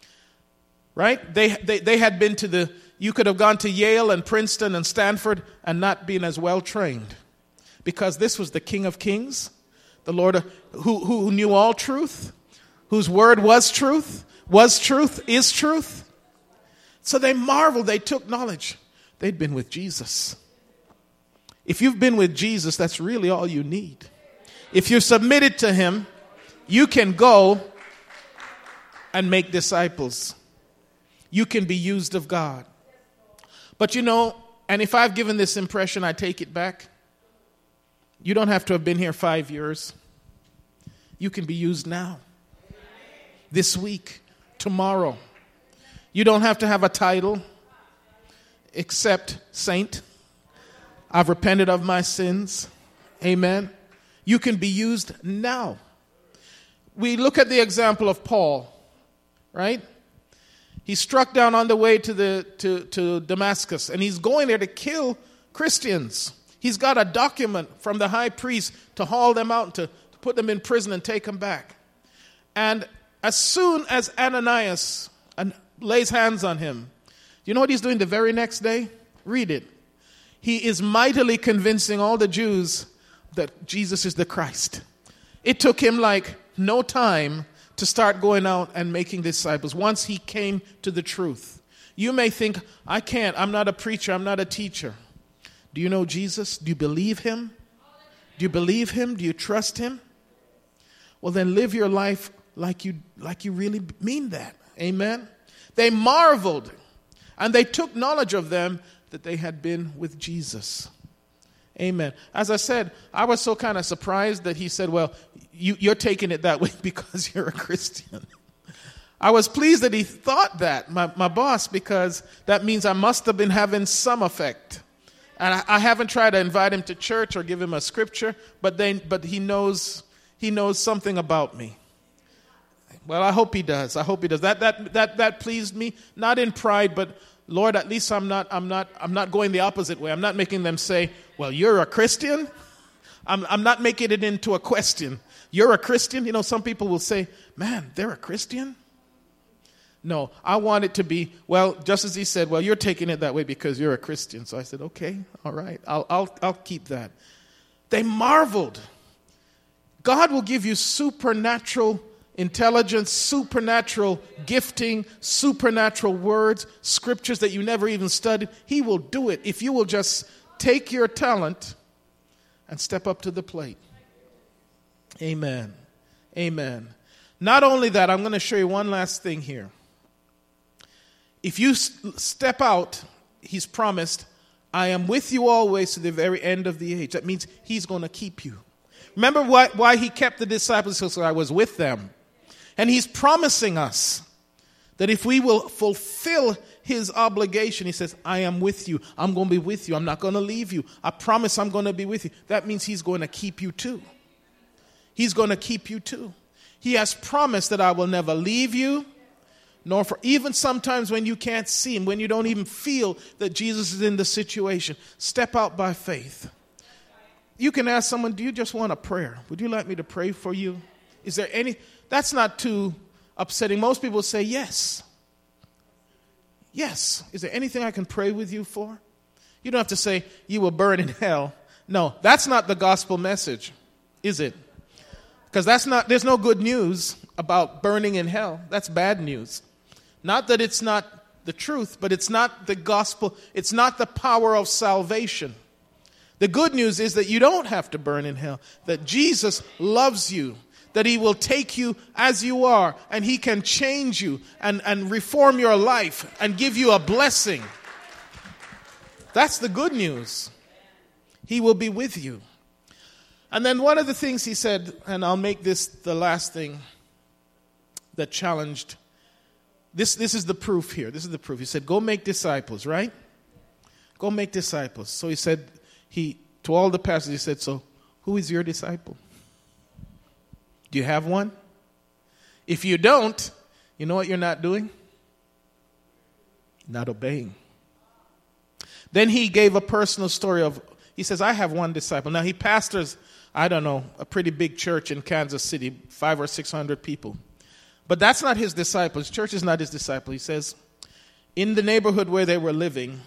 Right? They had been to the. You could have gone to Yale and Princeton and Stanford and not been as well trained, because this was the King of Kings, the Lord who knew all truth, whose word was truth, is truth. So they marveled. They took knowledge. They'd been with Jesus. If you've been with Jesus, that's really all you need. If you're submitted to him, you can go and make disciples. You can be used of God. But and if I've given this impression, I take it back. You don't have to have been here 5 years. You can be used now. This week, tomorrow. You don't have to have a title. Except saint. I've repented of my sins. Amen. You can be used now. We look at the example of Paul, right? He's struck down on the way to Damascus, and he's going there to kill Christians. He's got a document from the high priest to haul them out, to put them in prison and take them back. And as soon as Ananias lays hands on him, you know what he's doing the very next day? Read it. He is mightily convincing all the Jews that Jesus is the Christ. It took him like no time to start going out and making disciples once he came to the truth. You may think, I can't. I'm not a preacher. I'm not a teacher. Do you know Jesus? Do you believe him? Do you believe him? Do you trust him? Well, then live your life like you really mean that. Amen? They marveled. And they took knowledge of them that they had been with Jesus. Amen. As I said, I was so kind of surprised that he said, well, you're taking it that way because you're a Christian. I was pleased that he thought that, my boss, because that means I must have been having some effect. And I haven't tried to invite him to church or give him a scripture, but he knows something about me. Well, I hope he does. That pleased me, not in pride, but Lord, at least I'm not going the opposite way. I'm not making them say, "Well, you're a Christian." I'm not making it into a question. You're a Christian? Some people will say, "Man, they're a Christian?" No, I want it to be, well, just as he said, "Well, you're taking it that way because you're a Christian." So I said, "Okay, all right. I'll keep that." They marveled. God will give you supernatural intelligence, supernatural gifting, supernatural words, scriptures that you never even studied. He will do it if you will just take your talent and step up to the plate. Amen. Amen. Not only that, I'm going to show you one last thing here. If you step out, he's promised, I am with you always to the very end of the age. That means he's going to keep you. Remember why he kept the disciples? So I was with them. And he's promising us that if we will fulfill his obligation, he says, I am with you. I'm going to be with you. I'm not going to leave you. I promise I'm going to be with you. That means he's going to keep you too. He's going to keep you too. He has promised that I will never leave you, nor for even sometimes when you can't see him, when you don't even feel that Jesus is in the situation. Step out by faith. You can ask someone, do you just want a prayer? Would you like me to pray for you? Is there any? That's not too upsetting. Most people say yes. Yes. Is there anything I can pray with you for? You don't have to say you will burn in hell. No, that's not the gospel message, is it? Because there's no good news about burning in hell. That's bad news. Not that it's not the truth, but it's not the gospel. It's not the power of salvation. The good news is that you don't have to burn in hell, that Jesus loves you, that he will take you as you are, and he can change you and reform your life and give you a blessing. That's the good news. He will be with you. And then one of the things he said, and I'll make this the last thing that challenged, this is the proof here. This is the proof. He said, go make disciples, right? Go make disciples. So he said, to all the pastors, he said, so who is your disciple? Do you have one? If you don't, you know what you're not doing? Not obeying. Then he gave a personal story of, he says, I have one disciple. Now he pastors, I don't know, a pretty big church in Kansas City, 500 or 600 people. But that's not his disciple. His church is not his disciple. He says, in the neighborhood where they were living,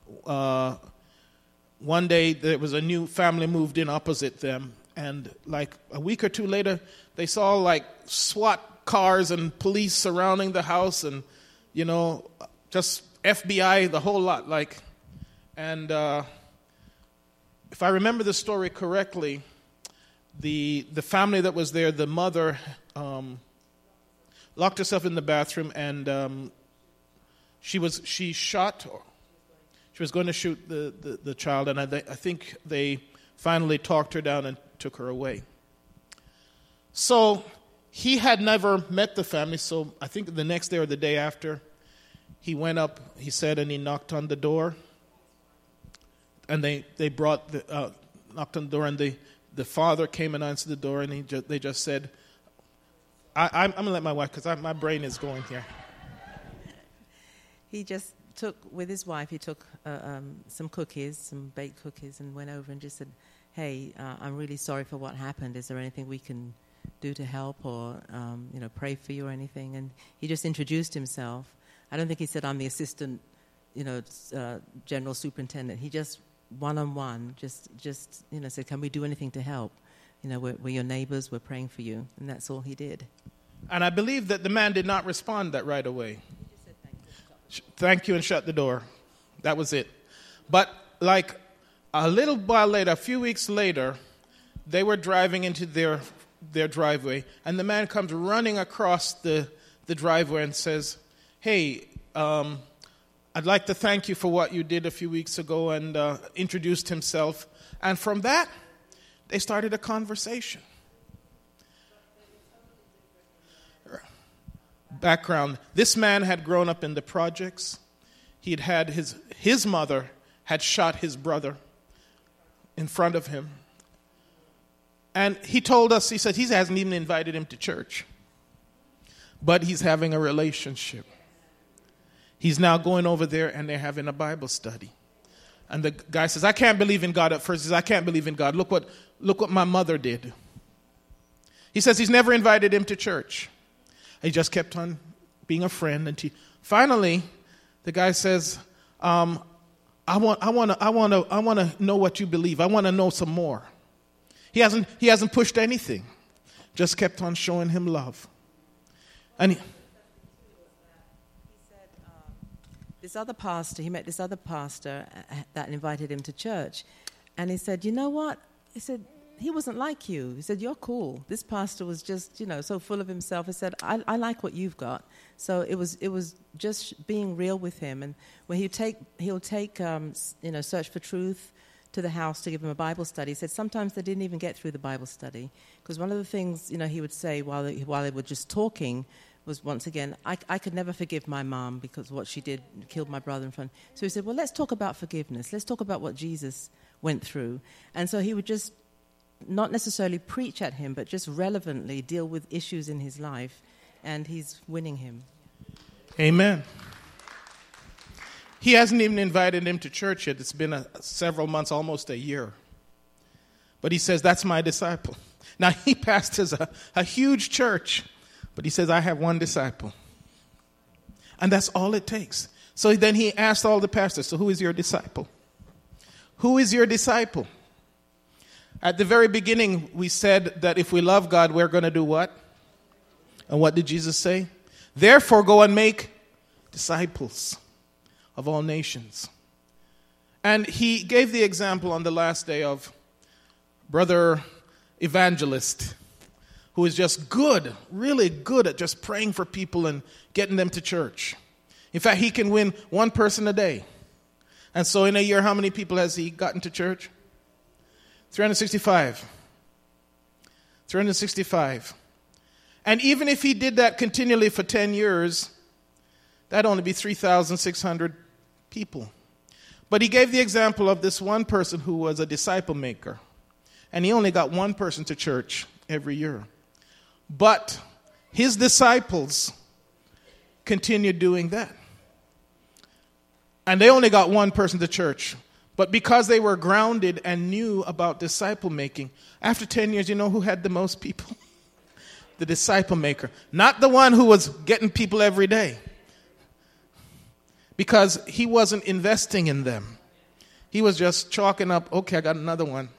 one day there was a new family moved in opposite them. And like a week or two later, they saw like SWAT cars and police surrounding the house and, just FBI, the whole lot. And if I remember the story correctly, the family that was there, the mother locked herself in the bathroom and she was going to shoot the child, and I think they finally talked her down and took her away. So he had never met the family, so I think the next day or the day after, he went up, he said, and he knocked on the door. And they knocked on the door, and the father came and answered the door, and they just said, I'm going to let my wife, because my brain is going here. He just with his wife, he took some cookies, some baked cookies, and went over and just said, hey, I'm really sorry for what happened. Is there anything we can do to help or, pray for you or anything? And he just introduced himself. I don't think he said, I'm the assistant, general superintendent. He just one-on-one just said, can we do anything to help? We're your neighbors, we're praying for you. And that's all he did. And I believe that the man did not respond that right away. Thank you and shut the door. That was it. But like a little while later, a few weeks later, they were driving into their driveway, and the man comes running across the driveway and says, hey, I'd like to thank you for what you did a few weeks ago, and introduced himself. And from that, they started a conversation. Background, this man had grown up in the projects. He'd had his mother had shot his brother in front of him. And he told us, he said he hasn't even invited him to church. But he's having a relationship. He's now going over there and they're having a Bible study. And the guy says, I can't believe in God at first. He says, I can't believe in God. Look what my mother did. He says he's never invited him to church. He just kept on being a friend. And finally, the guy says, I want to know what you believe. I want to know some more. He hasn't pushed anything. Just kept on showing him love. And he said, he met this other pastor that invited him to church. And he said, you know what? He said, he wasn't like you. He said, you're cool. This pastor was just, so full of himself. He said, I like what you've got. So it was just being real with him. And when he'll take Search for Truth to the house to give him a Bible study. He said sometimes they didn't even get through the Bible study. Because one of the things, he would say while they were just talking was, once again, I could never forgive my mom because what she did killed my brother in front. So he said, well, let's talk about forgiveness. Let's talk about what Jesus went through. And so he would just not necessarily preach at him, but just relevantly deal with issues in his life. And he's winning him. Amen. He hasn't even invited him to church yet. It's been several months, almost a year. But he says, that's my disciple. Now, he pastors a huge church, but he says, I have one disciple. And that's all it takes. So then he asked all the pastors, so who is your disciple? Who is your disciple? At the very beginning, we said that if we love God, we're going to do what? And what did Jesus say? Therefore, go and make disciples of all nations. And he gave the example on the last day of Brother Evangelist, who is just good, really good at just praying for people and getting them to church. In fact, he can win one person a day. And so in a year, how many people has he gotten to church? 365. 365. And even if he did that continually for 10 years, that'd only be 3,600 people. But he gave the example of this one person who was a disciple maker. And he only got one person to church every year. But his disciples continued doing that. And they only got one person to church. But because they were grounded and knew about disciple making, after 10 years, you know who had the most people? The disciple maker. Not the one who was getting people every day. Because he wasn't investing in them. He was just chalking up, okay, I got another one.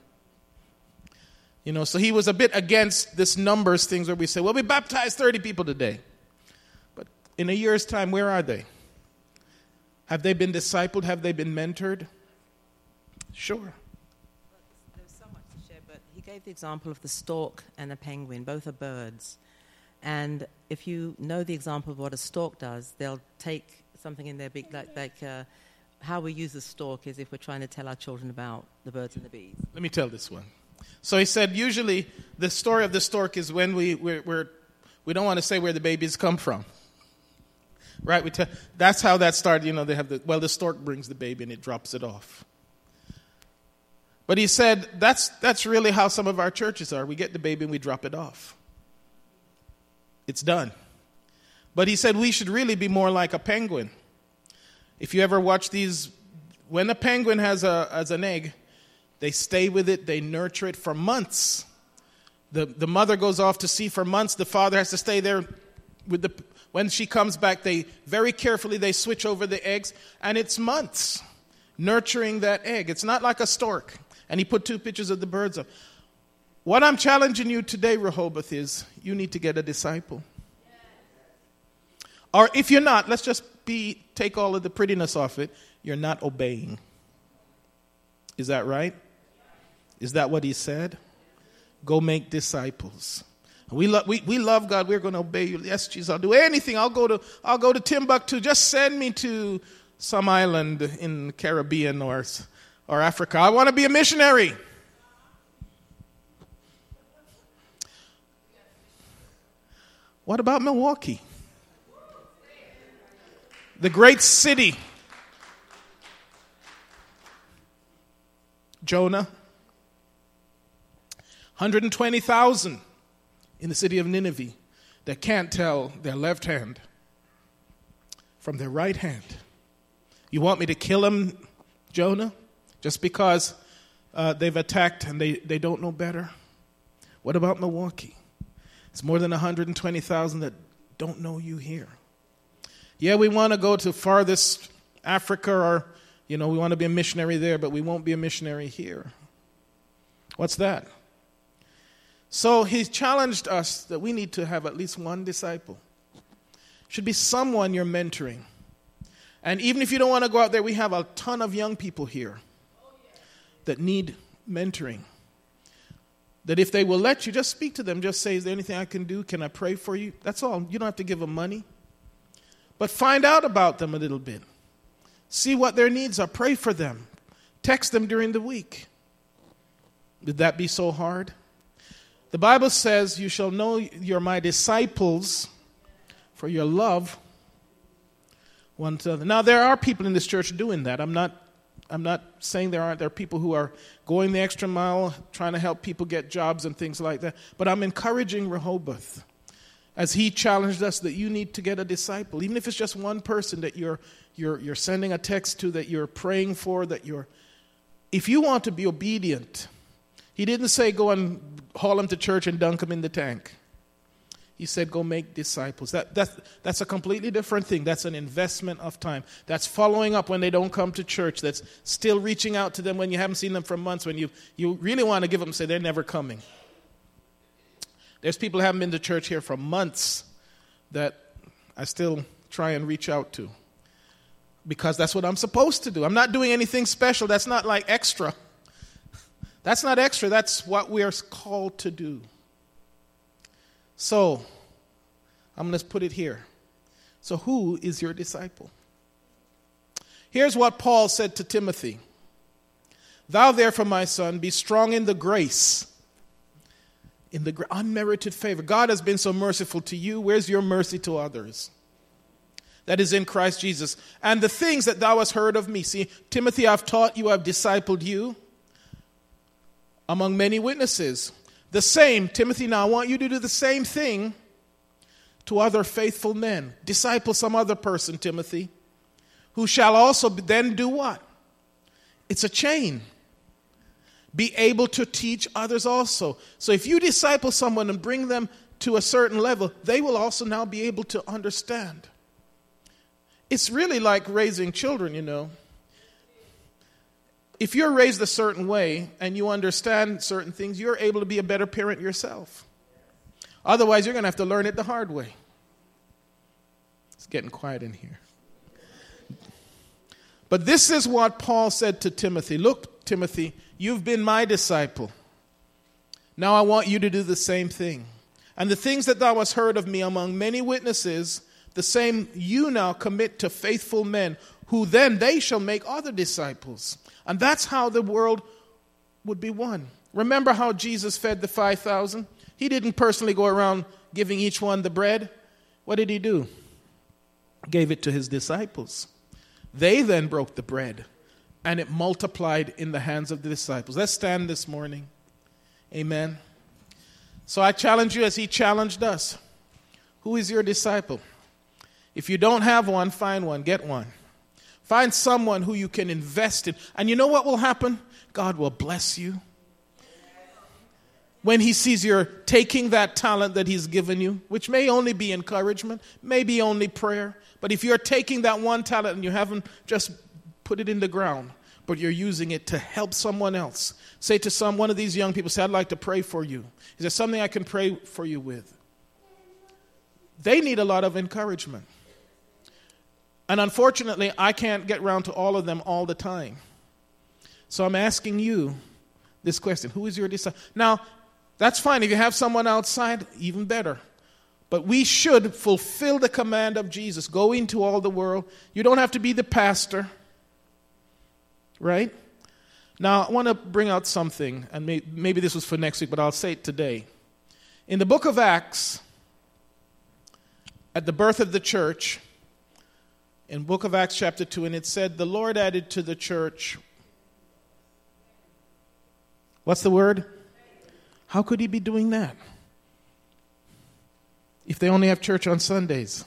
So he was a bit against this numbers things where we say, well, we baptized 30 people today. But in a year's time, where are they? Have they been discipled? Have they been mentored? Sure. There's so much to share, but he gave the example of the stork and the penguin. Both are birds. And if you know the example of what a stork does, they'll take something in their beak, how we use the stork is if we're trying to tell our children about the birds and the bees. Let me tell this one. So he said, usually the story of the stork is when we don't want to say where the babies come from. Right? That's how that started. They have the stork brings the baby and it drops it off. But he said, that's really how some of our churches are. We get the baby and we drop it off. It's done. But he said we should really be more like a penguin. If you ever watch these, when a penguin has an egg, they stay with it, they nurture it for months. The mother goes off to sea for months. The father has to stay there when she comes back, they very carefully switch over the eggs, and it's months nurturing that egg. It's not like a stork. And he put 2 pictures of the birds up. What I'm challenging you today, Rehoboth, is you need to get a disciple. Or if you're not, let's just take all of the prettiness off it. You're not obeying. Is that right? Is that what he said? Go make disciples. We love God. We're going to obey you. Yes, Jesus, I'll do anything. I'll go to Timbuktu. Just send me to some island in the Caribbean or Africa. I want to be a missionary. What about Milwaukee? The great city. Jonah. 120,000 in the city of Nineveh that can't tell their left hand from their right hand. You want me to kill them, Jonah, just because they've attacked and they don't know better? What about Milwaukee? It's more than 120,000 that don't know you here. Yeah, we want to go to farthest Africa or, we want to be a missionary there, but we won't be a missionary here. What's that? So he challenged us that we need to have at least one disciple. Should be someone you're mentoring. And even if you don't want to go out there, we have a ton of young people here that need mentoring. That if they will let you, just speak to them. Just say, is there anything I can do? Can I pray for you? That's all. You don't have to give them money. But find out about them a little bit. See what their needs are. Pray for them. Text them during the week. Would that be so hard? The Bible says, you shall know you're my disciples for your love one to another. Now, there are people in this church doing that. I'm not saying there aren't. There are people who are going the extra mile, trying to help people get jobs and things like that. But I'm encouraging Rehoboth, as he challenged us, that you need to get a disciple. Even if it's just one person that you're sending a text to, that you're praying for, if you want to be obedient. He didn't say go and haul them to church and dunk them in the tank. He said go make disciples. That's a completely different thing. That's an investment of time. That's following up when they don't come to church. That's still reaching out to them when you haven't seen them for months, when you really want to give them, say they're never coming. There's people who haven't been to church here for months that I still try and reach out to, because that's what I'm supposed to do. I'm not doing anything special. That's not like extra. That's not extra. That's what we are called to do. So, I'm going to put it here. So, who is your disciple? Here's what Paul said to Timothy. Thou therefore, my son, be strong in the grace, in the unmerited favor. God has been so merciful to you. Where's your mercy to others? That is in Christ Jesus. And the things that thou hast heard of me. See, Timothy, I've taught you, I've discipled you among many witnesses. The same, Timothy, now I want you to do the same thing to other faithful men. Disciple some other person, Timothy, who shall also then do what? It's a chain. Be able to teach others also. So if you disciple someone and bring them to a certain level, they will also now be able to understand. It's really like raising children, you know. If you're raised a certain way and you understand certain things, you're able to be a better parent yourself. Otherwise, you're going to have to learn it the hard way. It's getting quiet in here. But this is what Paul said to Timothy. Look, Timothy, you've been my disciple. Now I want you to do the same thing. And the things that thou hast heard of me among many witnesses, the same you now commit to faithful men, who then they shall make other disciples. And that's how the world would be won. Remember how Jesus fed the 5,000? He didn't personally go around giving each one the bread. What did he do? Gave it to his disciples. They then broke the bread, and it multiplied in the hands of the disciples. Let's stand this morning. Amen. So I challenge you as he challenged us. Who is your disciple? If you don't have one, find one, get one. Find someone who you can invest in. And you know what will happen? God will bless you. When he sees you're taking that talent that he's given you, which may only be encouragement, maybe only prayer. But if you're taking that one talent and you haven't just put it in the ground, but you're using it to help someone else. Say to one of these young people, say, I'd like to pray for you. Is there something I can pray for you with? They need a lot of encouragement. And unfortunately, I can't get around to all of them all the time. So I'm asking you this question. Who is your disciple? Now, that's fine. If you have someone outside, even better. But we should fulfill the command of Jesus. Go into all the world. You don't have to be the pastor. Right? Now, I want to bring out something. And maybe this was for next week, but I'll say it today. In the book of Acts, at the birth of the church, in book of Acts chapter 2, and it said, the Lord added to the church, what's the word? How could he be doing that? If they only have church on Sundays.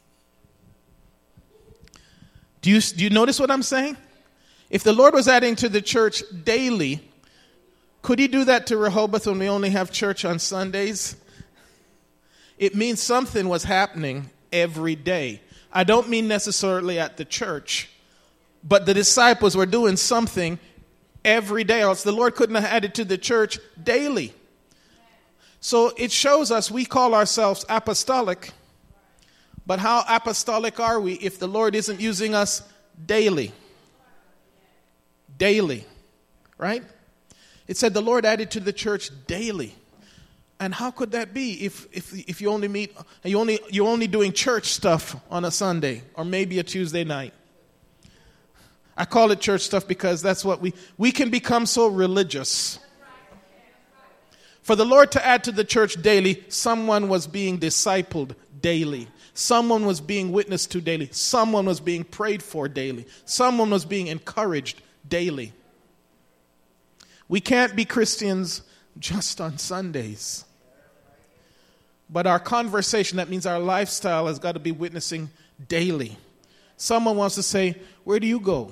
Do you notice what I'm saying? If the Lord was adding to the church daily, could he do that to Rehoboth when we only have church on Sundays? It means something was happening every day. I don't mean necessarily at the church, but the disciples were doing something every day, else the Lord couldn't have added to the church daily. So it shows us we call ourselves apostolic, but how apostolic are we if the Lord isn't using us daily? Daily, right? It said the Lord added to the church daily. And how could that be if you only meet, you're only doing church stuff on a Sunday or maybe a Tuesday night? I call it church stuff because that's what we can become so religious. For the Lord to add to the church daily, someone was being discipled daily. Someone was being witnessed to daily. Someone was being prayed for daily. Someone was being encouraged daily. We can't be Christians just on Sundays. But our conversation, that means our lifestyle, has got to be witnessing daily. Someone wants to say, where do you go?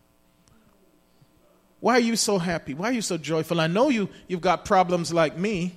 Why are you so happy? Why are you so joyful? I know you've got problems like me.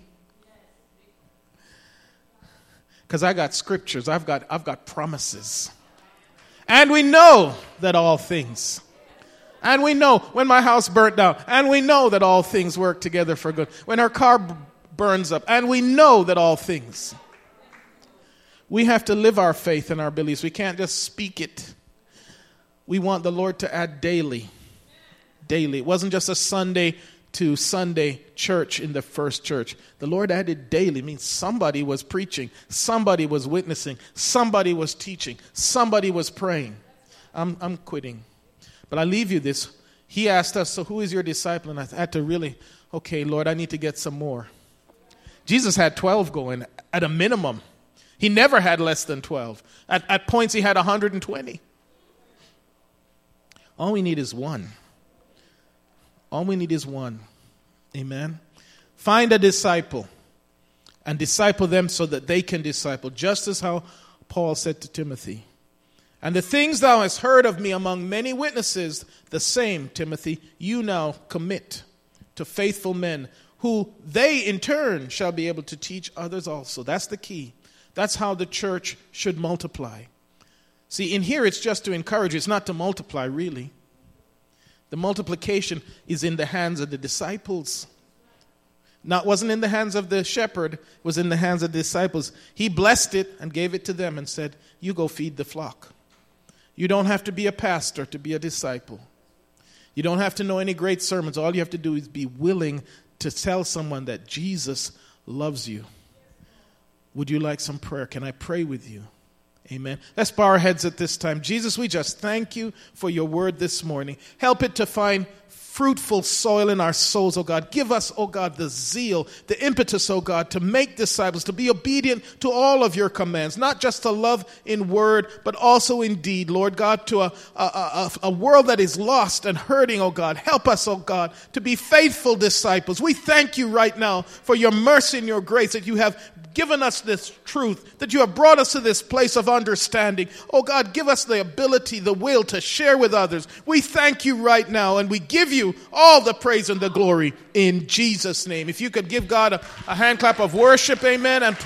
Because I got scriptures. I've got promises. And we know that all things. And we know when my house burnt down. And we know that all things work together for good. When our car burns up. And we know that all things. We have to live our faith and our beliefs. We can't just speak it. We want the Lord to add daily. Daily. It wasn't just a Sunday to Sunday church in the first church. The Lord added daily. It means somebody was preaching. Somebody was witnessing. Somebody was teaching. Somebody was praying. I'm quitting. But I leave you this. He asked us, so who is your disciple? And I had to really, okay, Lord, I need to get some more. Jesus had 12 going at a minimum. He never had less than 12. At points he had 120. All we need is one. All we need is one. Amen. Find a disciple and disciple them so that they can disciple, just as how Paul said to Timothy. And the things thou hast heard of me among many witnesses, the same, Timothy, you now commit to faithful men, who they in turn shall be able to teach others also. That's the key. That's how the church should multiply. See, in here it's just to encourage. It's not to multiply, really. The multiplication is in the hands of the disciples. Now, it wasn't in the hands of the shepherd. It was in the hands of the disciples. He blessed it and gave it to them and said, you go feed the flock. You don't have to be a pastor to be a disciple. You don't have to know any great sermons. All you have to do is be willing to tell someone that Jesus loves you. Would you like some prayer? Can I pray with you? Amen. Let's bow our heads at this time. Jesus, we just thank you for your word this morning. Help it to find fruitful soil in our souls, oh God. Give us, oh God, the zeal, the impetus, oh God, to make disciples, to be obedient to all of your commands, not just to love in word, but also in deed, Lord God, to a world that is lost and hurting, oh God. Help us, oh God, to be faithful disciples. We thank you right now for your mercy and your grace that you have given us this truth, that you have brought us to this place of understanding. Oh God, give us the ability, the will to share with others. We thank you right now, and we give you all the praise and the glory in Jesus' name. If you could give God a hand clap of worship, amen, and